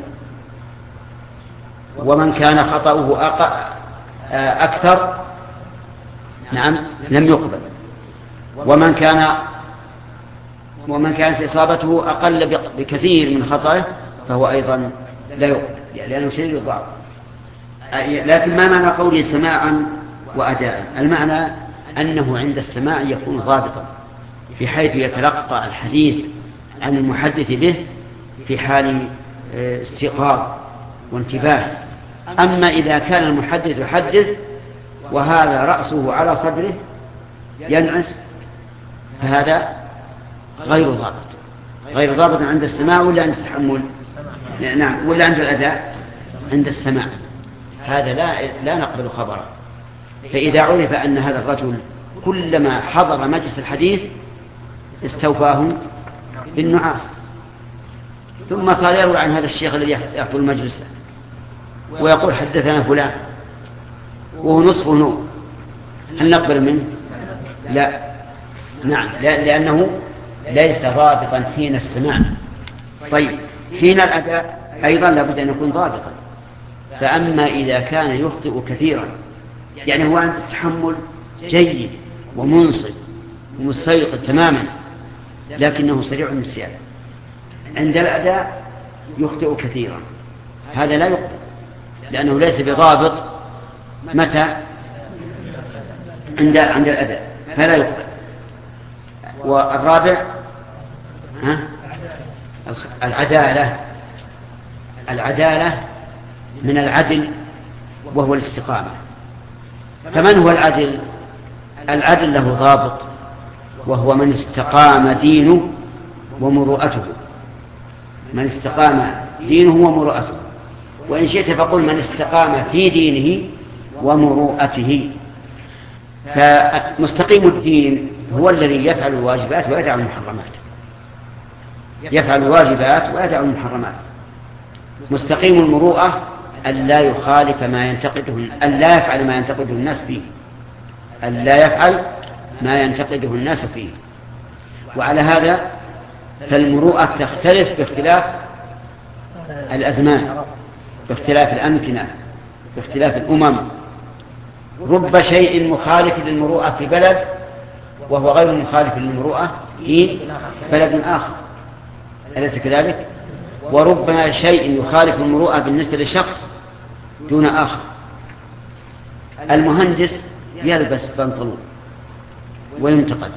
ومن كان خطأه أكثر نعم لم يقبل، ومن كان ومن كانت إصابته أقل بكثير من خطأه فهو أيضا لا يقبل لأنه شديد الضعف. لكن ما معنى قوله سماعا وأداء؟ المعنى أنه عند السماع يكون ضابطا بحيث يتلقى الحديث عن المحدث به في حال استيقاظ وانتباه. أما إذا كان المحدث يحدث وهذا رأسه على صدره ينعس فهذا غير ضابط، غير ضابط عند السماع ولا عند التحمل؟ نعم، ولا عند الأداء؟ عند السماع. هذا لا لا نقبل خبره. فإذا عرف أن هذا الرجل كلما حضر مجلس الحديث استوفاه بالنعاس، ثم صار يروي عن هذا الشيخ الذي يحضر المجلس ويقول حدثنا فلان وهو نصف نوم، هل نقبل منه؟ لا. نعم، لأنه ليس ضابطا حين السماع. طيب حين الأداء أيضا لابد أن يكون ضابطا. فأما إذا كان يخطئ كثيرا، يعني هو عند التحمل جيد ومنصف ومستيقظ تماما لكنه سريع النسيان، عند الأداء يخطئ كثيرا، هذا لا يقبل لأنه ليس بضابط متى؟ عند عند الأداء فلا يقبل. والرابع ها؟ العدالة. العدالة من العدل وهو الاستقامة. فمن هو العدل؟ العدل له ضابط وهو من استقام دينه ومروءته، من استقام دينه ومروءته، وإن شئت فقل من استقام في دينه ومروءته. فمستقيم الدين هو الذي يفعل الواجبات ويدع المحرمات، يفعل الواجبات ويدع المحرمات. مستقيم المروءة أن لا يخالف ما ينتقده، أن لا يفعل ما ينتقده الناس فيه، أن لا يفعل ما ينتقده الناس فيه. وعلى هذا فالمروءة تختلف باختلاف الأزمان، باختلاف الأمكنة، باختلاف الأمم. رب شيء مخالف للمروءة في بلد وهو غير مخالف للمروءة في بلد آخر، أليس كذلك؟ وربما شيء يخالف المروءة بالنسبة لشخص دون آخر. المهندس يلبس بنطلون وينتقد،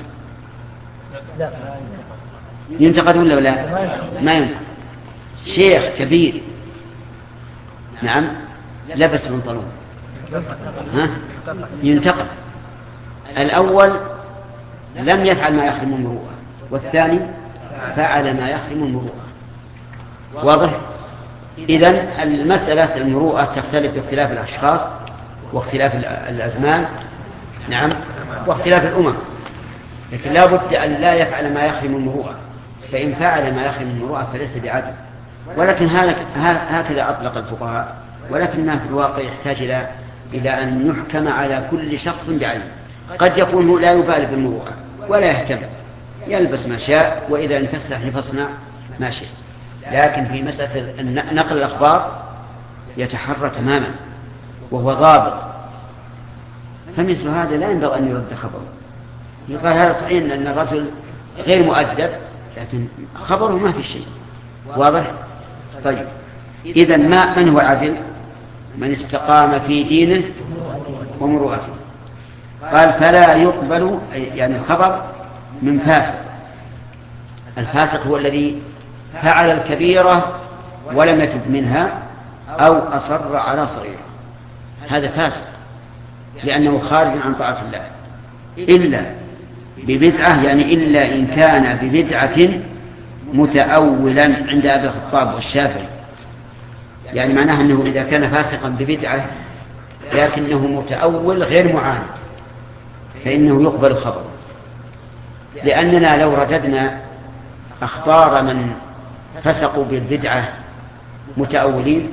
ينتقد ولا لا؟ ما ينتقد. شيخ كبير نعم لبس بنطلون ها؟ ينتقد. الأول لم يفعل ما يحرم المروءة، والثاني فعل ما يحرم المروءة. واضح؟ إذن المسألة المروءة تختلف باختلاف الأشخاص واختلاف الأزمان نعم واختلاف الأمم، لكن لا بد أن لا يفعل ما يحرم المروءة، فإن فعل ما يحرم المروءة فليس بعدل. ولكن هكذا أطلق الفقهاء، ولكنها في الواقع يحتاج إلى إلى أن نحكم على كل شخص بعينه. قد يكون لا يبالي بالمروءة ولا يهتم، يلبس ما شاء، وإذا انفسح فاصنع ما شاء. لكن في مسألة نقل الأخبار يتحرى تماما وهو ضابط، فمثل هذا لا ينبغي أن يرد خبره. يقال هذا صحيح أن الرجل غير مؤدب لكن خبره ما في شيء. واضح؟ طيب إذن ما من هو عدل؟ من استقام في دينه ومروءته. قال فلا يقبل، يعني الخبر من فاسق. الفاسق هو الذي فعل الكبيرة ولم يتب منها أو أصر على صغيرة، هذا فاسق لأنه خارج عن طاعة الله. إلا ببدعة يعني إلا إن كان ببدعة متأولا عند أبي الخطاب والشافعي، يعني معناها أنه إذا كان فاسقا ببدعة لكنه متأول غير معاند فإنه يقبل خبره، لأننا لو رددنا أخبار من فسقوا بالبدعة متأولين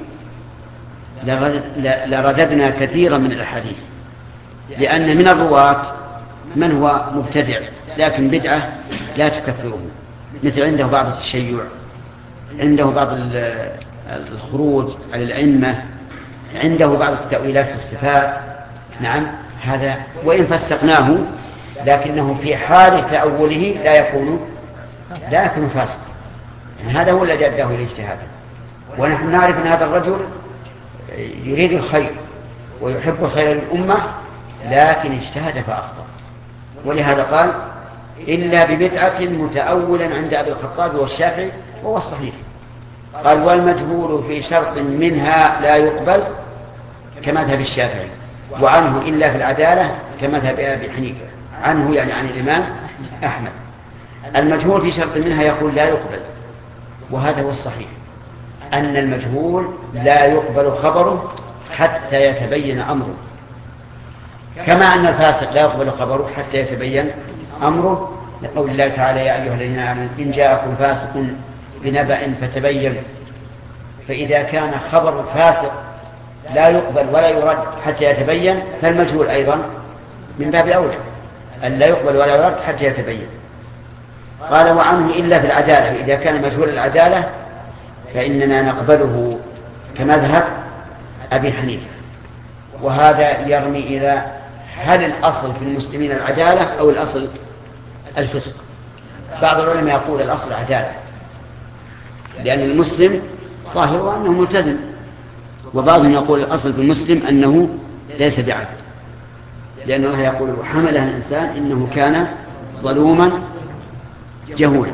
لرددنا كثيرا من الأحاديث، لأن من الرواة من هو مبتدع لكن بدعة لا تكفره، مثل عنده بعض التشيع، عنده بعض الخروج على الأئمة، عنده بعض التأويلات في الصفات. نعم، هذا وإن فسقناه لكنه في حال تأوله لا يكون لا يكون فاسق، يعني هذا هو الذي أداه إلى اجتهاده. ونحن نعرف أن هذا الرجل يريد الخير ويحب خير الأمة لكن اجتهد فأخطأ، ولهذا قال إلا ببدعة متأولا عند أبي الخطاب والشافعي، وهو الصحيح. قال والمجهول في شرط منها لا يقبل كمذهب الشافعي، وعنه إلا في العدالة كمذهب أبي حنيفة، عنه يعني عن الإمام أحمد. المجهول في شرط منها يقول لا يقبل، وهذا هو الصحيح، أن المجهول لا يقبل خبره حتى يتبين أمره، كما أن الفاسق لا يقبل خبره حتى يتبين أمره، لقول الله تعالى يا أيها الذين آمنوا إن جاءكم فاسق بنبأ فتبين. فإذا كان خبر الفاسق لا يقبل ولا يرد حتى يتبين، فالمجهول أيضا من باب أولى أن لا يقبل ولا يرد حتى يتبين. قال وعنه إلا في العدالة، إذا كان مجهول العدالة فإننا نقبله كمذهب أبي حنيفة. وهذا يرمي إلى هل الأصل في المسلمين العدالة أو الأصل الفسق؟ بعض العلماء يقول الأصل العدالة، لأن المسلم ظاهره أنه ملتزم، وبعضهم يقول الأصل في المسلم أنه ليس بعدل، لأن الله يقول وحمله الإنسان إنه كان ظلوما جهولا.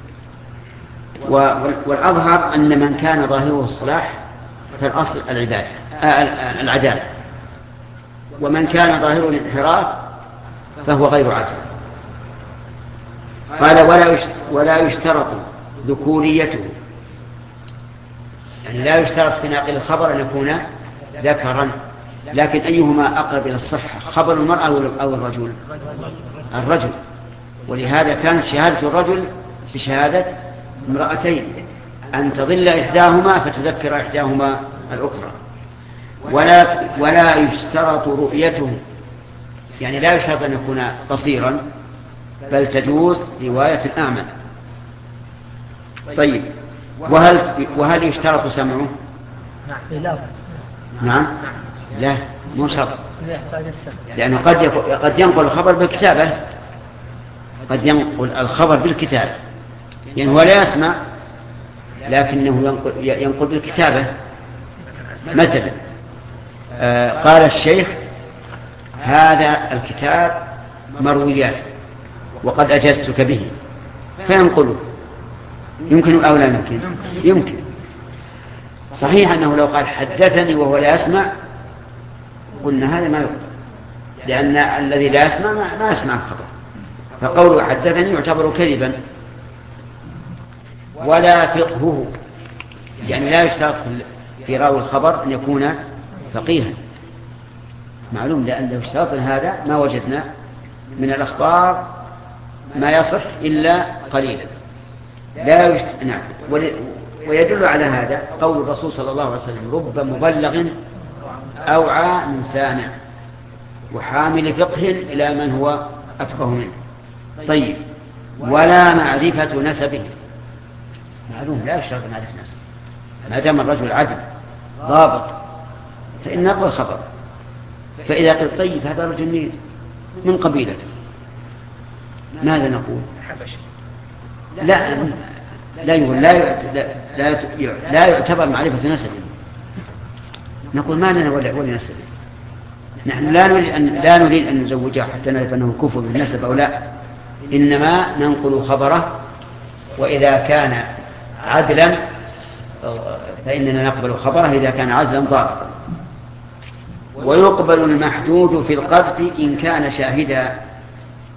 والأظهر أن من كان ظاهره الصلاح فالأصل العبادة العدالة، ومن كان ظاهره الانحراف فهو غير عدل. قال ولا يشترط ذكوريته، يعني لا يشترط في ناقل الخبر أن يكون ذكرا، لكن أيهما أقرب إلى الصحة، خبر المرأة أو الرجل؟ الرجل، ولهذا كانت شهادة الرجل بشهادة امرأتين، أن تضل إحداهما فتذكر إحداهما الأخرى. ولا, ولا يشترط رؤيته، يعني لا يشترط أن يكون بصيرا، بل تجوز رواية الأعمى. طيب وهل, وهل يشترط سمعه؟ نعم لا مو شرط، لأنه قد قد ينقل الخبر بالكتابة، قد ينقل الخبر بالكتابة، يعني هو لا يسمع لكنه ينقل, ينقل بالكتابة. مثلا آه قال الشيخ هذا الكتاب مرويات وقد أجزتك به، فينقله، يمكن أو لا يمكن؟ يمكن. صحيح أنه لو قال حدثني وهو لا يسمع قلنا هذا ما يقول، لأن الذي لا يسمع ما يسمع الخبر، فقوله حدثني يعتبر كذبا. ولا فقهه، يعني لا يشترط في راوي الخبر أن يكون فقيها، معلوم، لأن لو اشترط هذا ما وجدنا من الأخبار ما يصح إلا قليلا. لا يشت... نعم. ويدل على هذا قول الرسول صلى الله عليه وسلم رب مبلغ أوعى من سامع وحامل فقه إلى من هو أفقه منه. طيب ولا معرفة نسبه، معلوم لا يشترط معرفة نسبه، ما دام الرجل عدل ضابط فإن نقل الخبر. فإذا قلت طيب هذا رجل من قبيلته ماذا نقول؟ لا لا يقول لا لا لا يعتبر معرفة نسبه، نقول ما لنا ولا ولا نسبه، نحن لا نريد أن لا نريد أن نزوجه حتى نعرف أنه كفر بالنسب أو لا، إنما ننقل خبره، وإذا كان عدلا فإننا نقبل خبره إذا كان عدلا ضابطا. ويقبل المحدود في القذف إن كان شاهدا،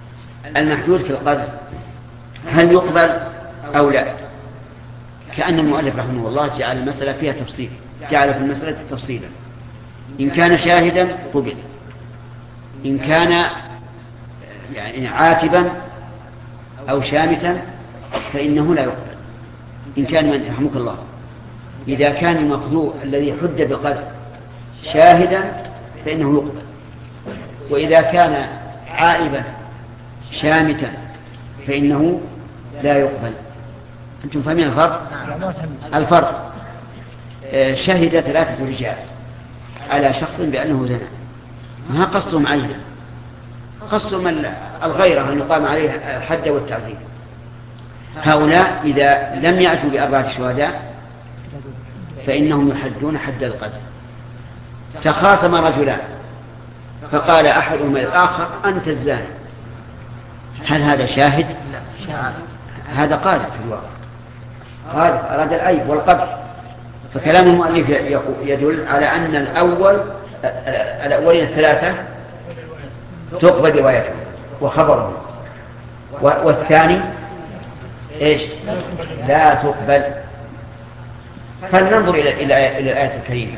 المحدود في القذف هل يقبل أو لا؟ كأن المؤلف رحمه الله جعل المسألة فيها تفصيل، جعل في المسألة تفصيلا. إن كان شاهدا قبل، إن كان يعني عاتبا أو شامتا فإنه لا يقبل. إن كان من رحمك الله إذا كان المقذوف الذي حد بالقذف شاهدا فإنه يقبل، وإذا كان عائبا شامتا فإنه لا يقبل. أنتم فاهمين الفرق؟ الفرق شهد ثلاثة رجال على شخص بأنه زنى، ما قصدهم عينه، قصدهم الغيرة أن يقام عليه الحد والتعزير. هؤلاء إذا لم يأتوا بأربعة شهداء فإنهم يحدون حد القذف. تخاصم رجلان فقال أحدهما الآخر أنت الزاني، هل هذا شاهد؟ هذا قاذف في الواقع، قاذف أراد العيب والقذف. فكلام المؤلف يدل على أن الأول الأولين الثلاثة تقبل روايته وخبره، والثاني إيش؟ لا تقبل. فلننظر إلى إلى إلى الآية الكريمة: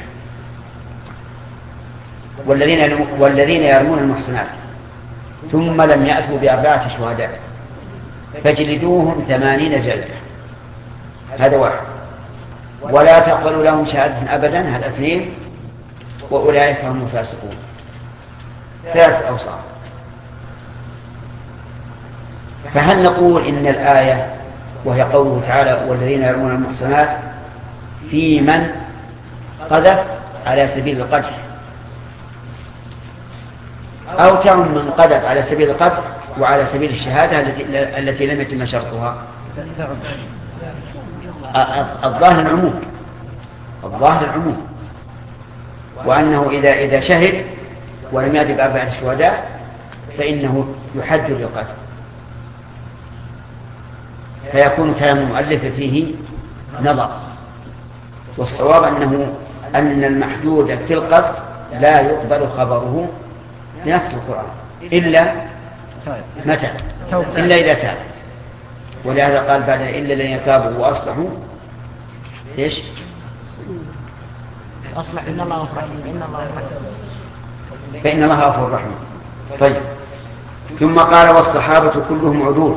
والذين والذين يرمون المحصنات ثم لم يأتوا بأربعة شهداء فجلدوهم ثمانين جلدة. هذا واحد. ولا تقبلوا لهم شهادة أبدا، هذا اثنين. وأولئك هم الفاسقون. ثلاث أوصاف. فهل نقول إن الآية وهي قوله تعالى والذين يرمون المحصنات في من قذف على سبيل القذف، أو ترم من قذف على سبيل القذف وعلى سبيل الشهادة التي التي لم يتم شرطها؟ الظاهر العموم، الظاهر العموم، وأنه إذا إذا شهد ولم يأتي بأربعة شهداء فإنه يحد للقذف. فيكون كلام المؤلف فيه نظر، والصواب أنه أن المحدود في القذف لا يقبل خبره بنص القرآن إلا متى؟ إلا إذا تاب. ولهذا قال بعد إلا الذين يتابوا وأصلحوا إيش؟ أصلح إن الله غفور رحيم. إن الله غفور فإن الله غفور رحيم. طيب، ثم قال والصحابة كلهم عدول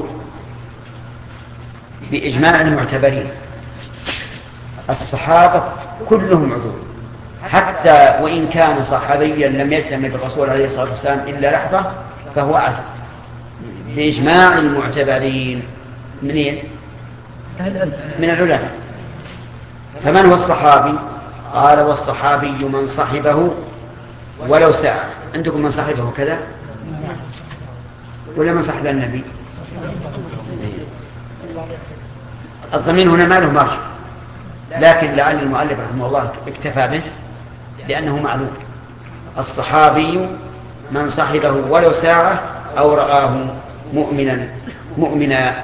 بإجماع المعتبرين. الصحابة كلهم عدول، حتى وإن كان صحابيا لم يجتمع بالرسول عليه الصلاة والسلام إلا لحظة فهو عدل بإجماع المعتبرين. منين؟ من العلماء. فمن هو الصحابي؟ قال والصحابي من صحبه ولو ساعة. عندكم من صحبه كذا ولا من صحب النبي؟ الضمير هنا ما له مرجع، لكن لعل المؤلف رحمه الله اكتفى به لأنه معلوم. الصحابي من صحبه ولو ساعة أو رآه مؤمنا مؤمنا.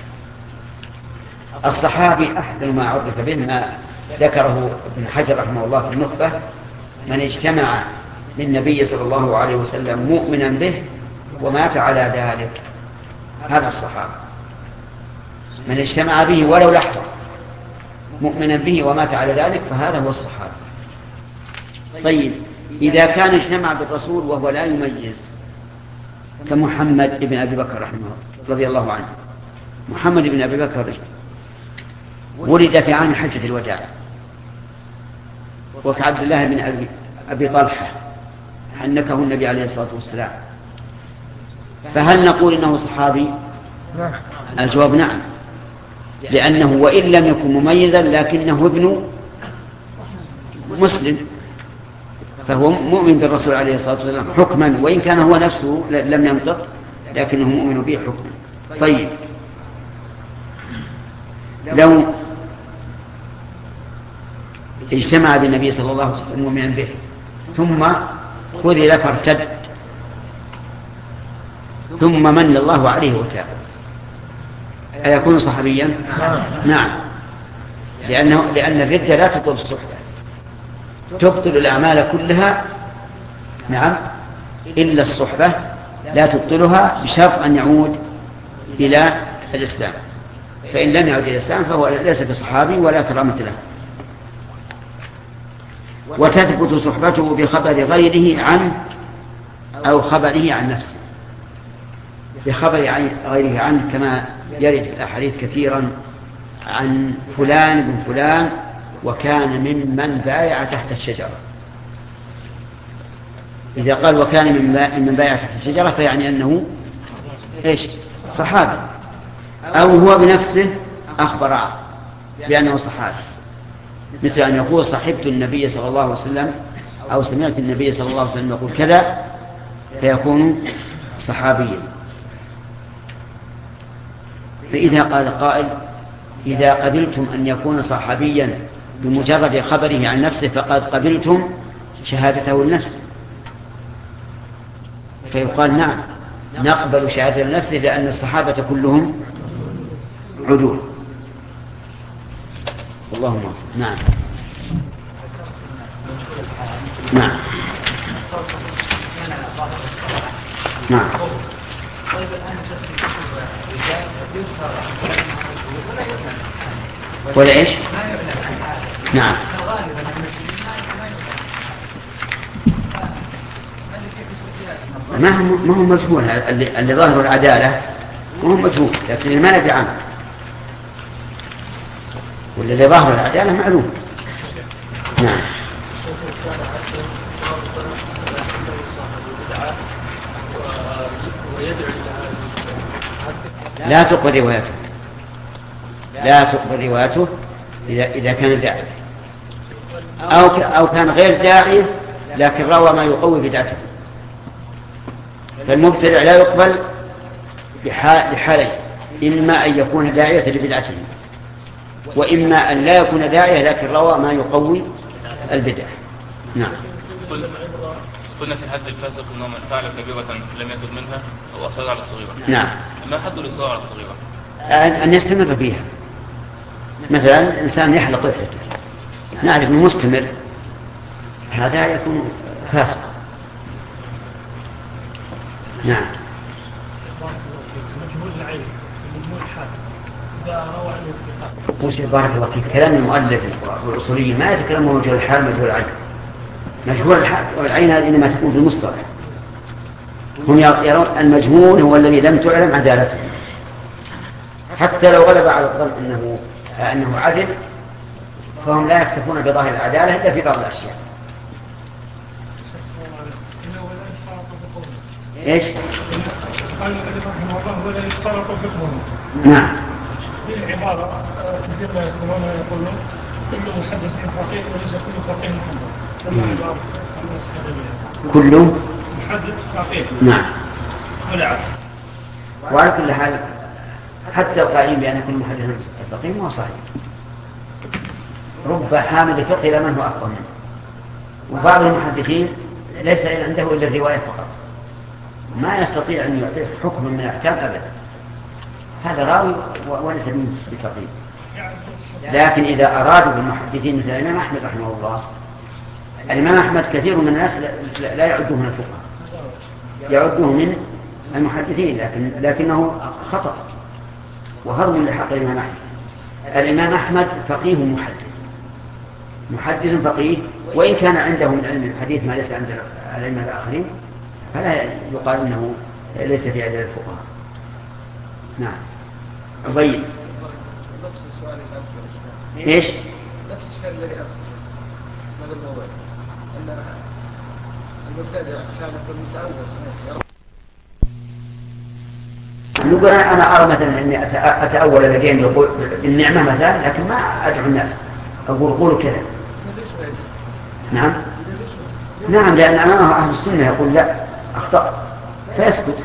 الصحابي أحسن ما عرف به ما ذكره ابن حجر رحمه الله في النخبة: من اجتمع للنبي صلى الله عليه وسلم مؤمنا به ومات على ذلك، هذا الصحابي. من اجتمع به ولو لحظة مؤمنا به ومات على ذلك فهذا هو الصحابي. طيب، إذا كان اجتمع بالرسول وهو لا يميز كمحمد بن أبي بكر رحمه الله رضي الله عنه. محمد بن أبي بكر ولد في عام حجة الوداع، وكعبد الله بن أبي, أبي طلحة حنكه النبي عليه الصلاة والسلام. فهل نقول إنه صحابي؟ الجواب نعم، لأنه وإن لم يكن مميزا لكنه ابن مسلم، فهو مؤمن بالرسول عليه الصلاة والسلام حكما، وإن كان هو نفسه لم ينطق لكنه مؤمن به حكما. طيب، لو اجتمع بالنبي صلى الله عليه وسلم مؤمنا به ثم خذل فارتد ثم من الله عليه وتاب، أيكون صحابيا؟ نعم، لأنه لأن الردة لا تبطل الصحبة، تبطل الأعمال كلها، نعم، إلا الصحبة لا تبطلها بشرط أن يعود إلى الإسلام، فإن لم يعود إلى الإسلام فهو ليس بصحابي ولا كرامة له. وتثبت صحبته بخبر غيره عنه أو خبره عن نفسه. بخبر غيره عنه كما يرد في الأحاديث كثيرا عن فلان بن فلان وكان ممن بايع تحت الشجرة. إذا قال وكان ممن بايع تحت الشجرة فيعني أنه إيش؟ صحابي، أو هو بنفسه أخبر بأنه صحابي، مثل أن يقول صحبت النبي صلى الله عليه وسلم أو سمعت النبي صلى الله عليه وسلم يقول كذا فيكون صحابيا. فإذا قال قائل إذا قبلتم أن يكون صحابيا بمجرد خبره عن نفسه فقد قبلتم شهادته لنفسه، فيقال نعم نقبل شهادة لنفسه لأن الصحابة كلهم عدول. اللهم نعم نعم نعم ولا إيش؟ نعم ما هو ما هو مجهول، اللي, اللي ظاهر العدالة ما هو مجهول، لكن ما ندري عنه، والذي ظاهر العدالة معلوم. نعم لا تقبل روايته، لا تقبل روايته إذا إذا كان داعي أو أو كان غير داعي لكن روى ما يقوي بدعته. فالمبتدع لا يقبل بحالين، إما أن يكون داعية لبدعته وإما أن لا يكون داعية لكن روى ما يقوي البدع. نعم. قلنا في حد الفاسق أنه من فعل كبيرة لم يتب منها أو أصر على الصغيرة. نعم. ما حد الإصرار على الصغيرة؟ أن يستمر فيها. مثلا إنسان يحلق لحيته نعرف أنه مستمر، هذا يكون فاسق. نعم. وش بارك الله فيك، كلام المؤلف والأصولي ما يتكلم مجهول الحال مجهول العين. مجهول الحال والعين هذه إنما تكون في المصطلح. هم يرون المجهول هو الذي لم تعلم عدالته، حتى لو غلب على الظن أنه أنه عدل فهم لا يكتفون بظاهر العدالة إلا في بعض الأشياء. إيش؟ قال الذي رحمه الله ولا يشترط فقهه. نعم. هذه العبارة كثير ما يقولون يقولون كل محدث فقيه وليس كل فقيه محدث. كل محدث فقيه. نعم. ولا عكس. وعلى كل حال حتى القائل بأن كل محدث فقيه ما صحيح. رب حامل فقه إلى من هو أفضل منه. وبعض المحدثين ليس عنده إلا الرواية فقط، ما يستطيع أن يعطيه حكم من الأحكام أبدا. هذا راوي وليس بفقيه. لكن إذا أرادوا بالمحدثين مثل الإمام أحمد رحمه الله، الإمام أحمد كثير من الناس لا يعدوه من الفقهاء، يعدوه من المحدثين، لكن لكنه خطأ وهرم لحق الإمام أحمد. الإمام أحمد فقيه محدث، محدث فقيه، وإن كان عنده من علم الحديث ما ليس عند العلماء الآخرين فلا يقال أنه ليس في عدد الفقهاء. نعم. أبين نفس السؤال الأول. إيش؟ نفس الشيء الذي أصل هذا الموضوع أن المبتدع كان يقول مسألة نقول أنا أرى مثلا أني أتأول لديهم يقول النعمة مثلا، لكن ما أدعو الناس أقول قولوا كذا. نعم نعم لأن أمامه أهل السنة يقول لا أخطأت فيسكت،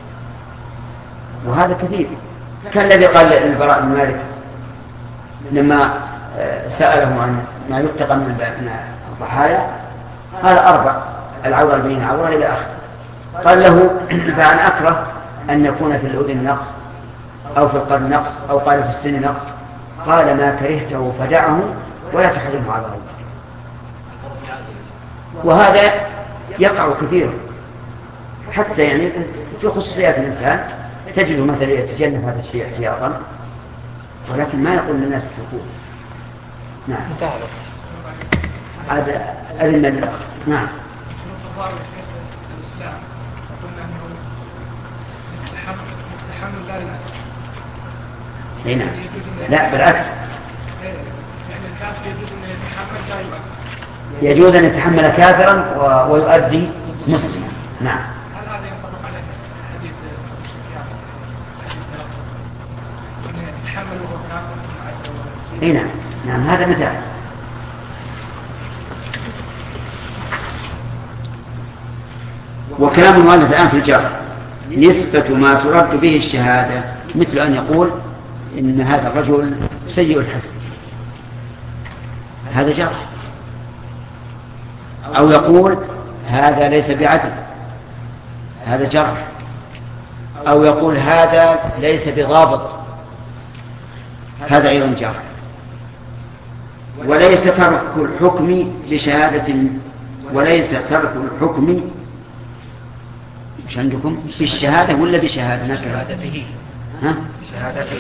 وهذا كثير. كان الذي قال البراء بن مالك لما سأله عن ما يتقى من الضحايا قال أربع: العورة بين عورة إلى آخر. قال له: فأنا أكره أن يكون في الأذن نقص أو في القرن نقص أو قال في السن نقص. قال: ما كرهته فدعه ولا تحرمه على غيره. وهذا يقع كثيرا، حتى يعني في خصوصيات الإنسان تجده مثلا يتجنب هذا الشيء احتياطا، ولكن ما يقول للناس السكوت. نعم. هذا أذن الأخ. نعم. نعم. لا بالعكس، يجوز أن يتحمل كافرا ويؤدي مسلما. نعم. اي نعم. نعم هذا مثال. وكلام المؤلف الآن في الجرح نسبة ما ترد به الشهادة، مثل أن يقول إن هذا الرجل سيء الحفظ، هذا جرح. أو يقول هذا ليس بعدل، هذا جرح. أو يقول هذا ليس بضابط، هذا أيضا جرح. وليس ترك الحكم بشهادة وليس ترك الحكم مش عندكم بالشهادة ولا بشهادة؟ شهادته. ها؟ شهادته.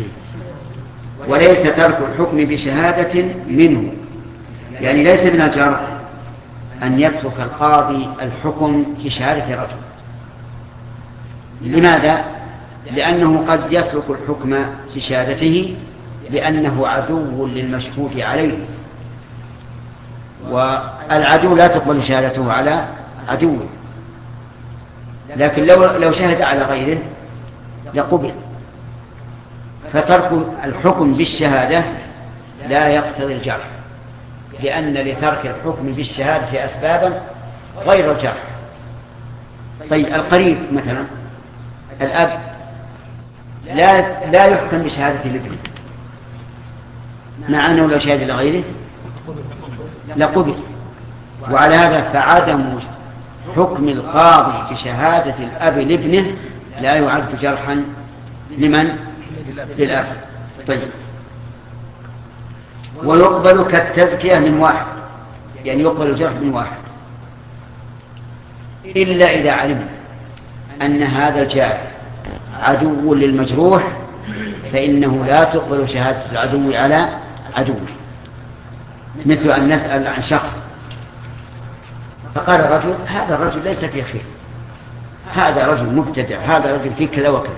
وليس ترك الحكم بشهادة منه، يعني ليس من الجرح أن يترك القاضي الحكم بشهادة رجل. لماذا؟ لأنه قد يترك الحكم بشهادته لأنه عدو للمشهود عليه، والعدو لا تقبل شهادته على عدوه، لكن لو لو شهد على غيره لقبل. فترك الحكم بالشهادة لا يقتضي الجرح، لأن لترك الحكم بالشهادة أسبابا غير الجرح. طيب القريب مثلا الأب لا لا يحكم بشهادة الابن، مع أنه لو شهد لغيره لقبل. وعلى هذا فعدم حكم القاضي بشهادة الأب لابنه لا يعد جرحا لمن؟ للأب. طيب. ويقبل كالتزكية من واحد، يعني يقبل الجرح من واحد، إلا إذا علم أن هذا الجارح عدو للمجروح فإنه لا تقبل شهادة العدو على عدوه. مثل أن نسأل عن شخص فقال الرجل هذا الرجل ليس فيه خير، هذا رجل مبتدع، هذا رجل فيه كذا وكذا،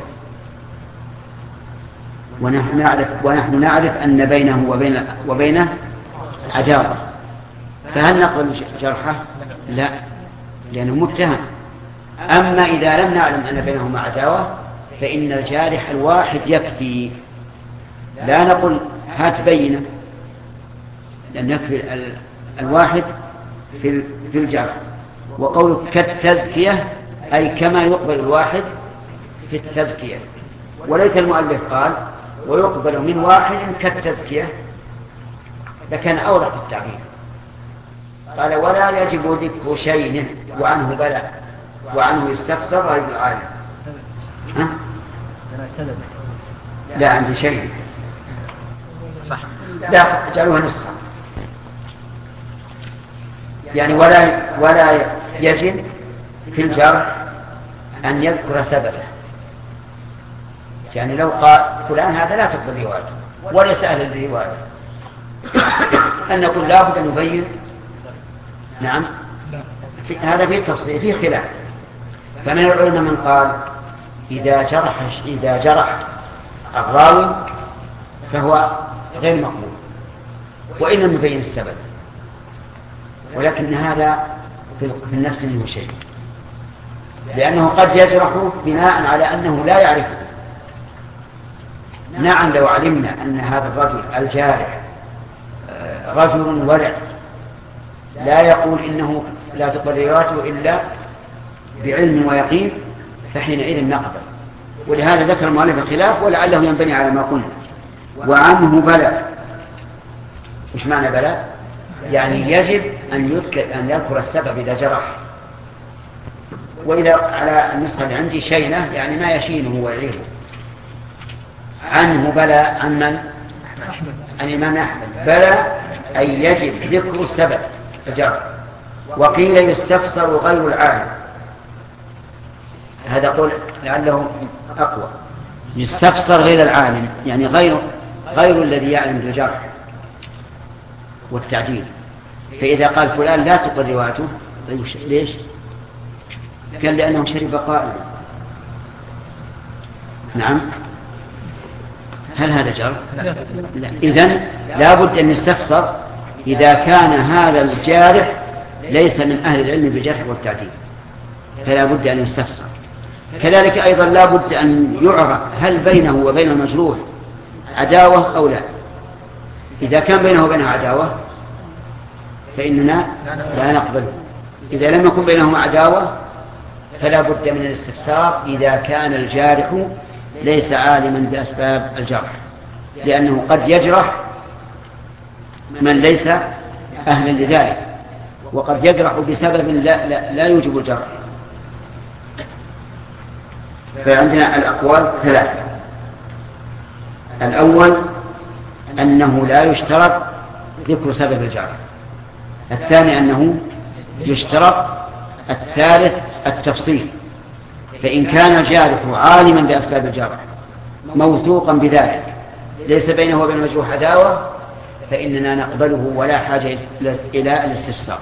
ونحن نعرف, ونحن نعرف أن بينه وبين وبينه عداوة، فهل نقبل جرحه؟ لا، لأنه متهم. أما إذا لم نعلم أن بينهما عداوة فإن الجارح الواحد يكفي، لا نقول هات بينة، لأن يكفي الواحد في الجرح. وقول كالتزكية أي كما يقبل الواحد في التزكية. وليت المؤلف قال ويقبل من واحد كالتزكية، لكان أوضح في التعبير. قال ولا يجب ذكر شيء وعنه بلى وعنه يستفسر غير العالم. ها؟ لا عندي شيء صح، لا اجعلوها نسخة، يعني ولا ولا يجب في الجرح أن يذكر سببه، يعني لو قال فلان هذا لا تقبل روايته ولا سأل الرواية أن نقول لا بد أن نبين. نعم هذا فيه تفصيل فيه خلاف. فمن العلماء من قال إذا جرح إذا جرح الراوي فهو غير مقبول وإن لم يبين السبب، ولكن هذا في النفس منه شيء، لأنه قد يجرح بناء على أنه لا يعرفه. نعم لو علمنا أن هذا الرجل الجارح رجل ورع لا يقول إنه لا تقبل روايته إلا بعلم ويقين فحينئذ نقبل. ولهذا ذكر المؤلف الخلاف ولعله ينبني على ما قلنا. وعنه بلى، إيش معنى بلى؟ يعني يجب أن يذكر أن يذكر السبب إذا جرح. وإذا على النسخة اللي عندي شينة يعني ما يشينه ويعيره. عنه بلى عن من؟ عن الإمام أحمد. بلى أي يجب ذكر السبب الجرح. وقيل يستفسر غير العالم، هذا قول لعله أقوى. يستفسر غير العالم، يعني غير غير الذي يعلم بالجرح والتعديل. فإذا قال فلان لا تقل روايته، طيب ليش؟ قال لأنه شرب قائلا. نعم. هل هذا جرح؟ لا. إذن لا بد أن يستفسر إذا كان هذا الجارح ليس من أهل العلم بالجرح والتعديل، فلا بد أن يستفسر. كذلك أيضا لا بد أن يعرف هل بينه وبين المجروح عداوة أو لا. إذا كان بينه وبينه عداوة فإننا لا نقبله. إذا لم يكن بينهما عداوة فلا بد من الاستفسار إذا كان الجارح ليس عالما بأسباب الجرح، لأنه قد يجرح من ليس أهلا لذلك، وقد يجرح بسبب لا, لا, لا يوجب الجرح. فعندنا الأقوال ثلاثة. الأول أنه لا يشترط ذكر سبب الجرح. الثاني أنه يشترط. الثالث التفصيل، فإن كان الجارح عالما بأسباب الجرح موثوقا بذلك ليس بينه وبين المجروح عداوة فإننا نقبله ولا حاجة إلى الاستفسار،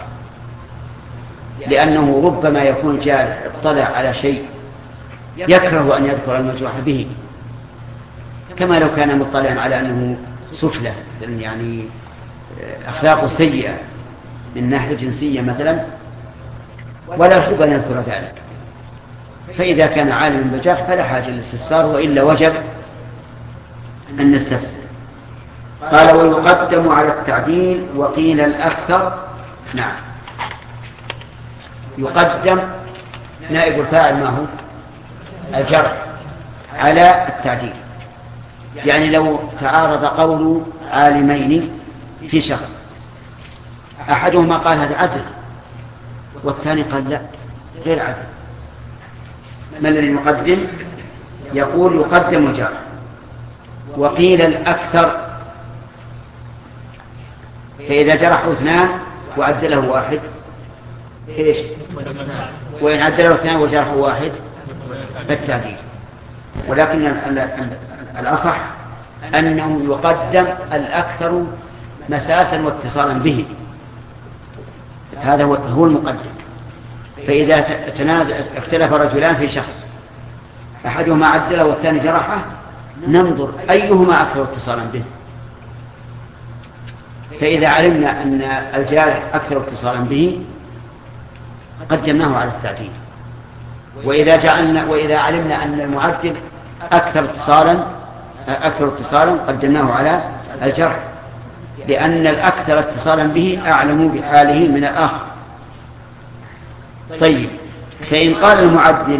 لأنه ربما يكون الجارح اطلع على شيء يكره أن يذكر المجروح به، كما لو كان مطلعا على أنه سفلة، يعني أخلاق سيئة من ناحية جنسية مثلا، ولا يحب أن يذكر ذلك. فإذا كان عالما بالجرح فلا حاجة للاستفسار، وإلا وجب أن نستفسر. قال ويقدم على التعديل وقيل الأكثر. نعم، يقدم نائب الفاعل ما هو؟ الجرح على التعديل. يعني لو تعارض قول عالمين في شخص، أحدهما قال هذا عدل والثاني قال لا غير عدل، ما الذي يقدم؟ يقول يقدم الجرح. وقيل الأكثر، فإذا جرحوا اثنان وعدله واحد إيش؟ وإن عدله اثنان وجرحوا واحد فالتعديل. ولكن الأصح أنه يقدم الأكثر مساسا واتصالا به، هذا هو المقدم. فإذا تنازع اختلف رجلان في شخص، أحدهما عدله والثاني جرحه، ننظر أيهما أكثر اتصالا به. فإذا علمنا أن الجارح أكثر اتصالا به قدمناه على التعديل، وإذا جعلنا وإذا علمنا أن المعدل أكثر اتصالا أكثر اتصالا قدمناه على الجرح، لأن الأكثر اتصالا به أعلم بحاله من الآخر. طيب، فإن قال المعدل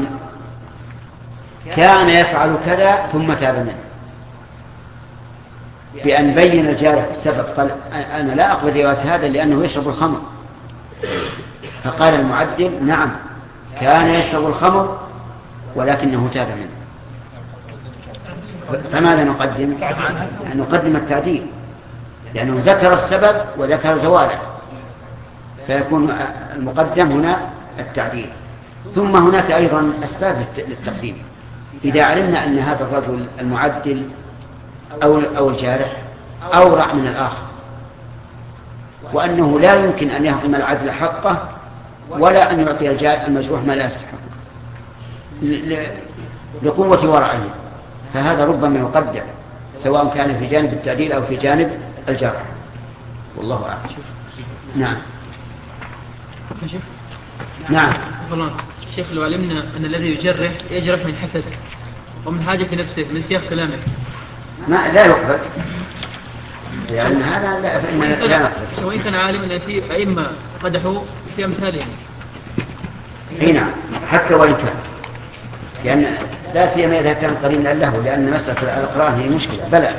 كان يفعل كذا ثم تاب منه، بأن بين الجارح السبب، قال أنا لا أقبل رواية هذا لأنه يشرب الخمر، فقال المعدل نعم كان يشرب الخمر ولكنه تاب منه، فماذا نقدم؟ نقدم التعديل، لأنه ذكر السبب وذكر زواله، فيكون المقدم هنا التعديل. ثم هناك أيضا أسباب للتقديم. إذا علمنا أن هذا الرجل المعدل أو أو الجارح أورع من الآخر، وأنه لا يمكن أن يهضم العدل حقه ولا أن يعطي المجروح ما لا يستحق لقوة ورعه، فهذا ربما يقدم سواء كان في جانب التعديل أو في جانب الجرح، والله أعلم. نعم نعم. شيخ لو علمنا أن الذي يجرح يجرح من حسد ومن حاجة في نفسه من سياق كلامه ما لا يقبل، لأن هذا لا فإن لا نقبل. وإن كان عالم أن في أئمة قدحوا في أمثالهم. أي نعم، حتى وإن كان، لأن لا سيما إذا كان قرينا له، لأن مسألة الإقرار هي مشكلة بلى.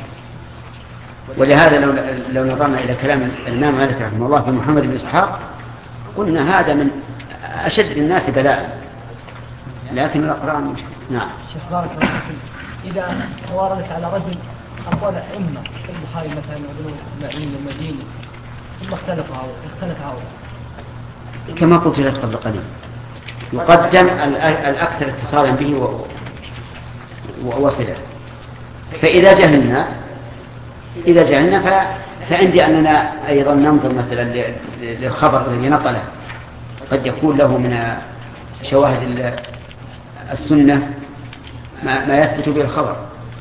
ولهذا لو لو نظرنا إلى كلام الإمام مالك رحمه الله في محمد بن إسحاق قلنا هذا من أشد الناس بلاء، لكن الإقرار مشكلة. نعم. شيخ بارك الله فيك، إذا توردت على رجل أقوال أئمة البخاري مثلا وابن معين المديني ثم اختلف اختلف هؤلاء، كما قلت لك قبل قليل، يقدم الأكثر اتصالا به وصلة. فإذا جهلنا إذا جهلنا فعندي أننا أيضا ننظر مثلا للخبر الذي نقله، قد يكون له من شواهد السنة ما يثبت به الخبر.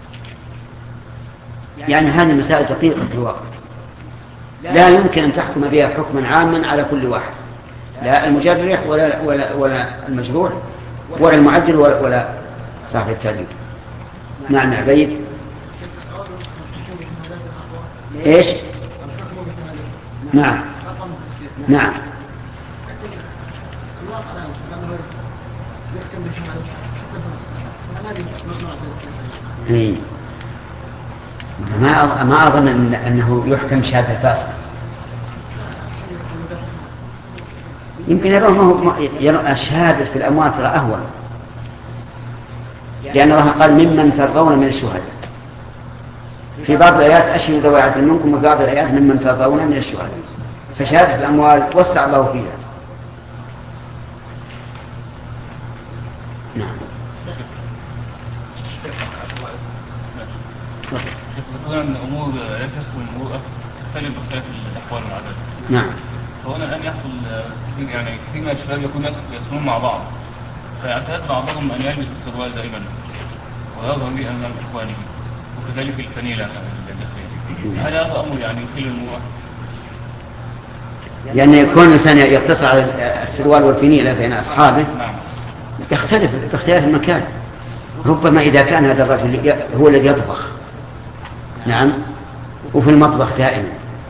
يعني هذه المسائل دقيقة في الواقع، لا يمكن أن تحكم بها حكما عاما على كل واحد، لا المجرح ولا, ولا, ولا المجروح ولا المعدل ولا, ولا صاحب التعديل. نعم عبيد. ايش؟ نعم نعم ما ما أظن إن أنه يحكم شهادة الفاسق. يمكن يرونه الشهادة في الأموات ترى أهون، لأن الله قال ممن ترضون من الشهداء. في بعض الآيات أشهدوا ذوي عدل منكم، وفي بعض الآيات ممن ترضون من الشهداء. فشهادة الأموال وسع الله فيها. نعم. يقولون أن أمور لا تخلو المروءة تختلف باختلاف الأحوال والعادات. نعم. فهنا الآن يحصل يعني كثير من الشباب يكون ناس يسمون مع بعض، فيعتاد بعضهم أن يلبس السروال دائما ويظهر به أمام إخوانه، وكذلك الفنيلة الداخلية. هل هذا أمر يعني يخل المروءة؟ يعني يكون الإنسان يقتصر على السروال والفنيلة بين أصحابه. نعم. يختلف باختلاف المكان. ربما إذا كان هذا الرجل هو الذي يطبخ، نعم، وفي المطبخ دائما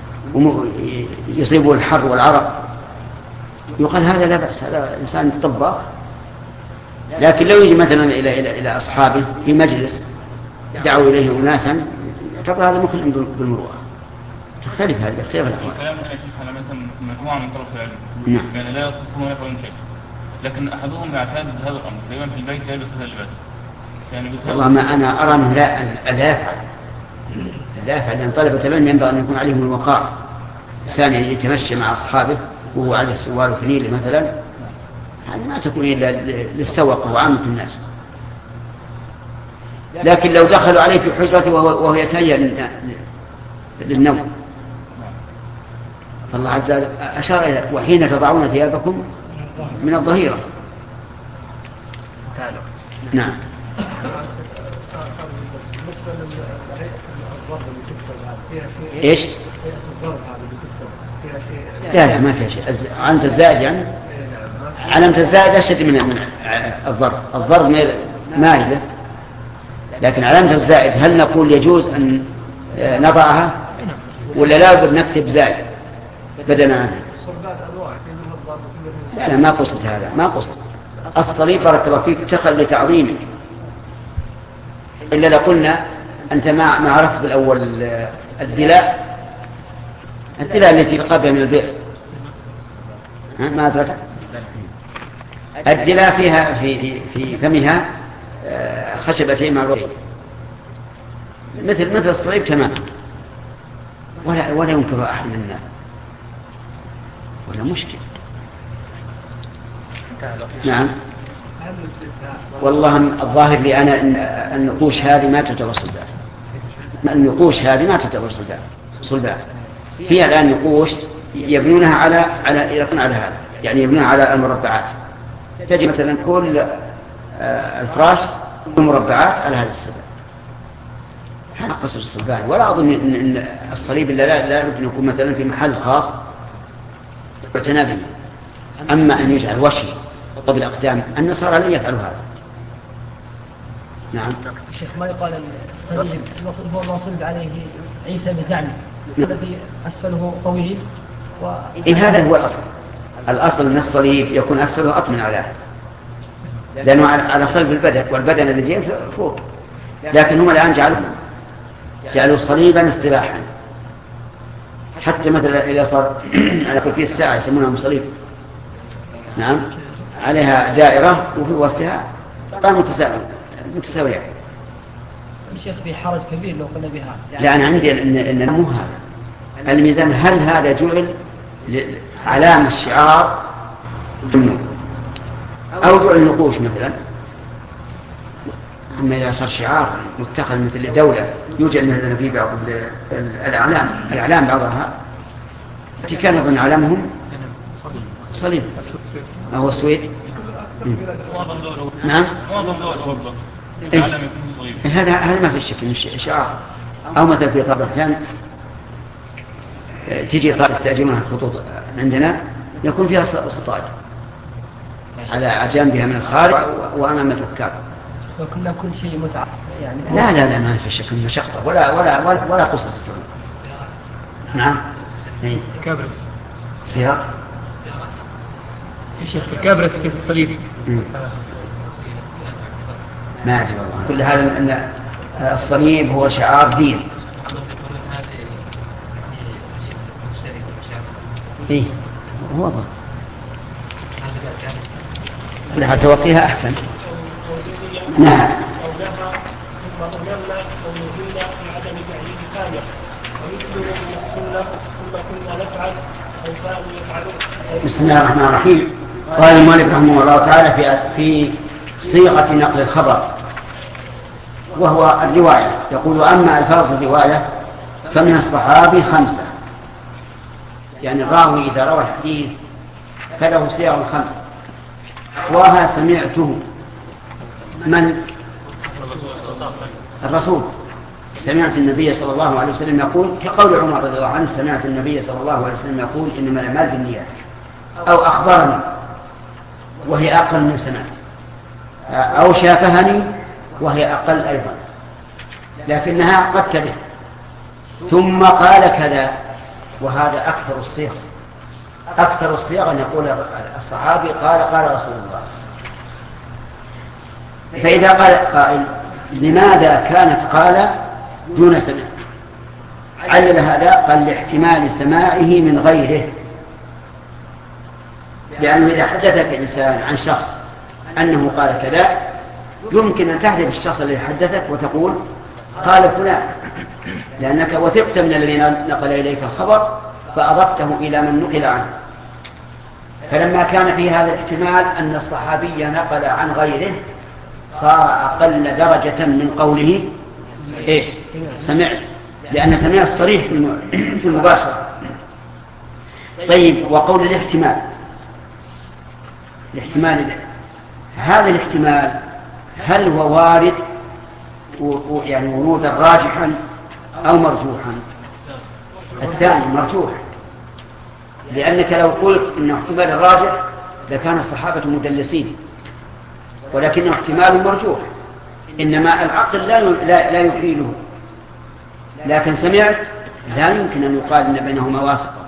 يصيبه الحر والعرق، يقال هذا لا بأس، هذا إنسان طباخ. لكن لو يجي مثلا إلى إلى إلى أصحابه في مجلس دعوا إليه أناسا، يعتبر هذا مخل بالمروءة. تختلف هذه باختلاف الأحوال. الكلام هنا يشوف على مثلا مجموعة من طرف العلم، نعم، يعني لا يصفون ولا يفعلون شيء، لكن أحدهم يعتاد هذا الأمر دائما في البيت يلبس هذا اللباس. يعني والله ما أنا أرى أنه لا لا يفعل لا يفعل، لأن طلبة العلم ينبغي أن يكون عليهم الوقار. الثاني يتمشى مع أصحابه وهو على السوار وفنيل مثلا، يعني ما تكون إلا للسوق وعامة الناس. لكن لو دخلوا عليه في حجرته وهو يتهيأ للنوم، فالله عز وجل أشار إلى وحين تضعون ثيابكم من الظهيرة. نعم. ايش؟ لا لا ما فيها شيء. علامة الزائد يعني علامة الزائد أشد من من الضرب. الضرب مائدة، لكن علامة الزائد هل نقول يجوز أن نضعها ولا لا بد نكتب زائد بدنا عنها؟ لا لا ما قصد هذا، ما قصد. الصليب بارك الله فيك اتخذ لتعظيمك، إلا لقلنا أنت ما ما عرفت بالأول الدلاء الدلاء التي لقبها من البئر، ما أدرك الدلاء فيها في في فمها خشبتين معروفين مثل مثل الصليب تماما، ولا ولا ينكر أحد منا ولا مشكلة. نعم. والله الظاهر لي أنا أن النقوش هذه ما تعتبر صلبان. النقوش هذه ما تعتبر صلبان. صلبان. فيها الآن نقوش يبنونها على على يبنون على هذا، يعني يبنونها على المربعات. تجد مثلا كل الفراش مربعات على هذا السبب. هذا قصر الصلبان. ولا أظن أن الصليب إلا لا لا بد أن يكون مثلا في محل خاص يعتنى به. أما أن يجعل وشي قبل الأقدام النصارى لن يفعلوا هذا. نعم. الشيخ ما يقال الصليب هو ما صلب عليه عيسى بزعمه الذي أسفله طويل و... إيه هذا هو الأصل. الأصل أن الصليب يكون أسفله أطمن عليه، لأنه على صلب البدن، والبدن الذي فوق. لكن هم الآن جعلوا جعلوا صليبا اصطلاحا، حتى مثلا إذا صار على كرسي الساعة يسمونها صليب، نعم، عليها دائرة وفي وسطها طال متساوية. الشيخ في حرج كبير لو قلنا بها. لا أنا عندي إن إن مو هذا الميزان. هل هذا جعل علامة الشعار؟ أو جعل النقوش مثلا. أما إذا صار شعار متخذ مثل الدولة يوجد مثلا في بعض الأعلام الأعلام بعضها التي كان يظن علمهم صليب أو السويد. نعم هذا هذا ما في شك من شعار. أو مثلا في طرفان تجي تستأجرونها الخطوط عندنا يكون فيها سطاج على جانبها من الخارج وأمام الركاب. وكنا كل شيء متعة يعني. لا لا لا ما في شك من مشقة ولا ولا ولا, ولا قصة الصلاة. نعم. كابرس. سياق. شيخ كابرس في الصليب. ما أعجب الله. كل هذا أن الصليب هو شعار دين. إيه هو ضع. لها توقيها أحسن. نعم. أو لها ثم أمرنا أو نهينا بعدم تعيين كامل ويتلو من السنة ثم كنا نفعل أو كانوا يفعلون. بسم الله الرحمن الرحيم. قال المؤلف رحمه الله تعالى في في صيغة نقل الخبر وهو الرواية. يقول أما ألفاظ الرواية فمن الصحابي خمسة، يعني الراوي إذا روى الحديث فله صيغ خمسة. وها سمعته من الرسول، سمعت النبي صلى الله عليه وسلم يقول كقول عمر رضي الله عنه سمعت النبي صلى الله عليه وسلم يقول إنما الأعمال بالنيات، أو أخبرني وهي أقل من سمعت، أو شافهني وهي أقل أيضا لكنها قد تبه، ثم قال كذا، وهذا أكثر الصيغ. أكثر الصيغ أن يقول الصحابي قال قال رسول الله. فإذا قال قائل لماذا كانت قال دون سمع؟ علل هذا قال لاحتمال سماعه من غيره، لأنه إذا حدثك إنسان عن شخص أنه قال كذا يمكن أن تحدث الشخص الذي حدثك وتقول قال فلان، لأنك وثقت من الذي نقل إليك الخبر فأضفته إلى من نقل عنه. فلما كان في هذا الاحتمال أن الصحابي نقل عن غيره صار أقل درجة من قوله إيش؟ سمعت، لأن سمعت صريح في المباشرة. طيب، وقول الاحتمال، الاحتمال هذا الاحتمال هل هو وارد يعني ورودا راجحا أو مرجوحا؟ الثاني مرجوح، لأنك لو قلت إنه احتمال راجح لكان الصحابة مدلسين، ولكنه احتمال مرجوح، إنما العقل لا لا يحيله. لكن سمعت لا يمكن أن يقال إن بينهما واسطة.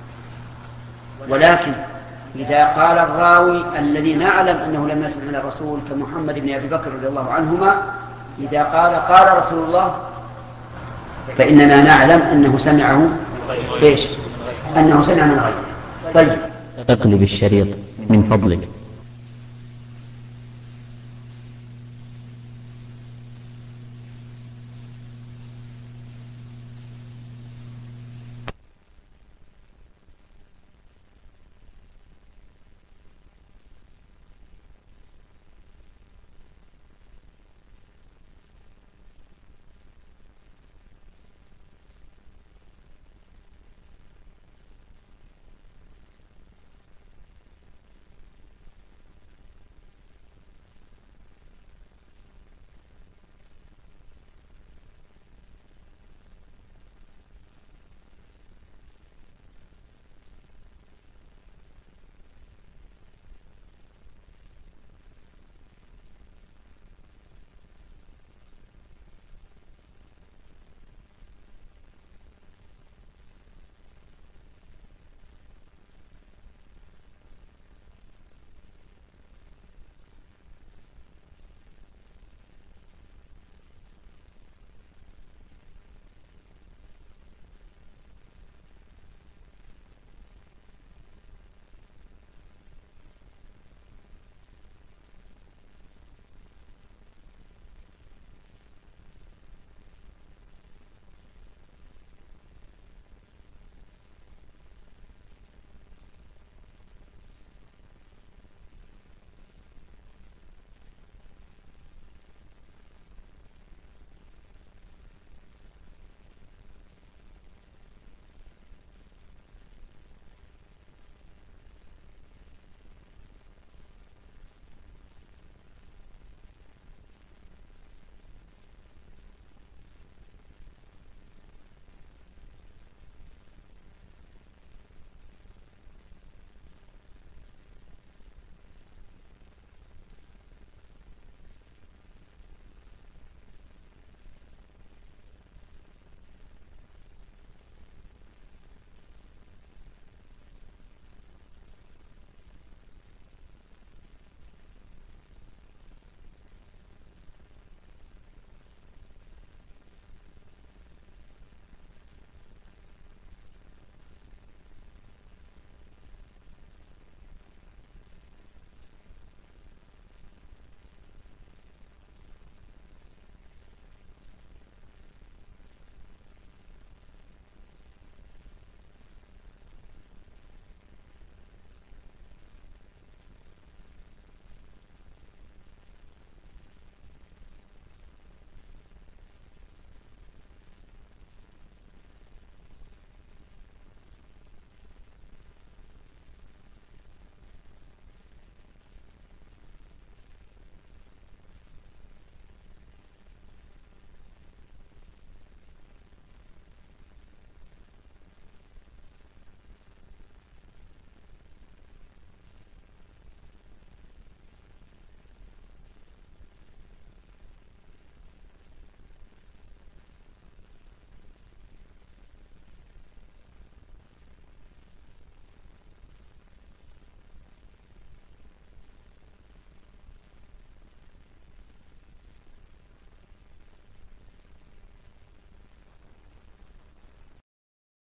ولكن إذا قال الراوي الذي نعلم أنه لم يسمع من الرسول كمحمد بن أبي بكر رضي الله عنهما، إذا قال قال رسول الله فإننا نعلم أنه سمعه إيش؟ أنه سمع من غيره. طيب، اقلب الشريط من فضلك.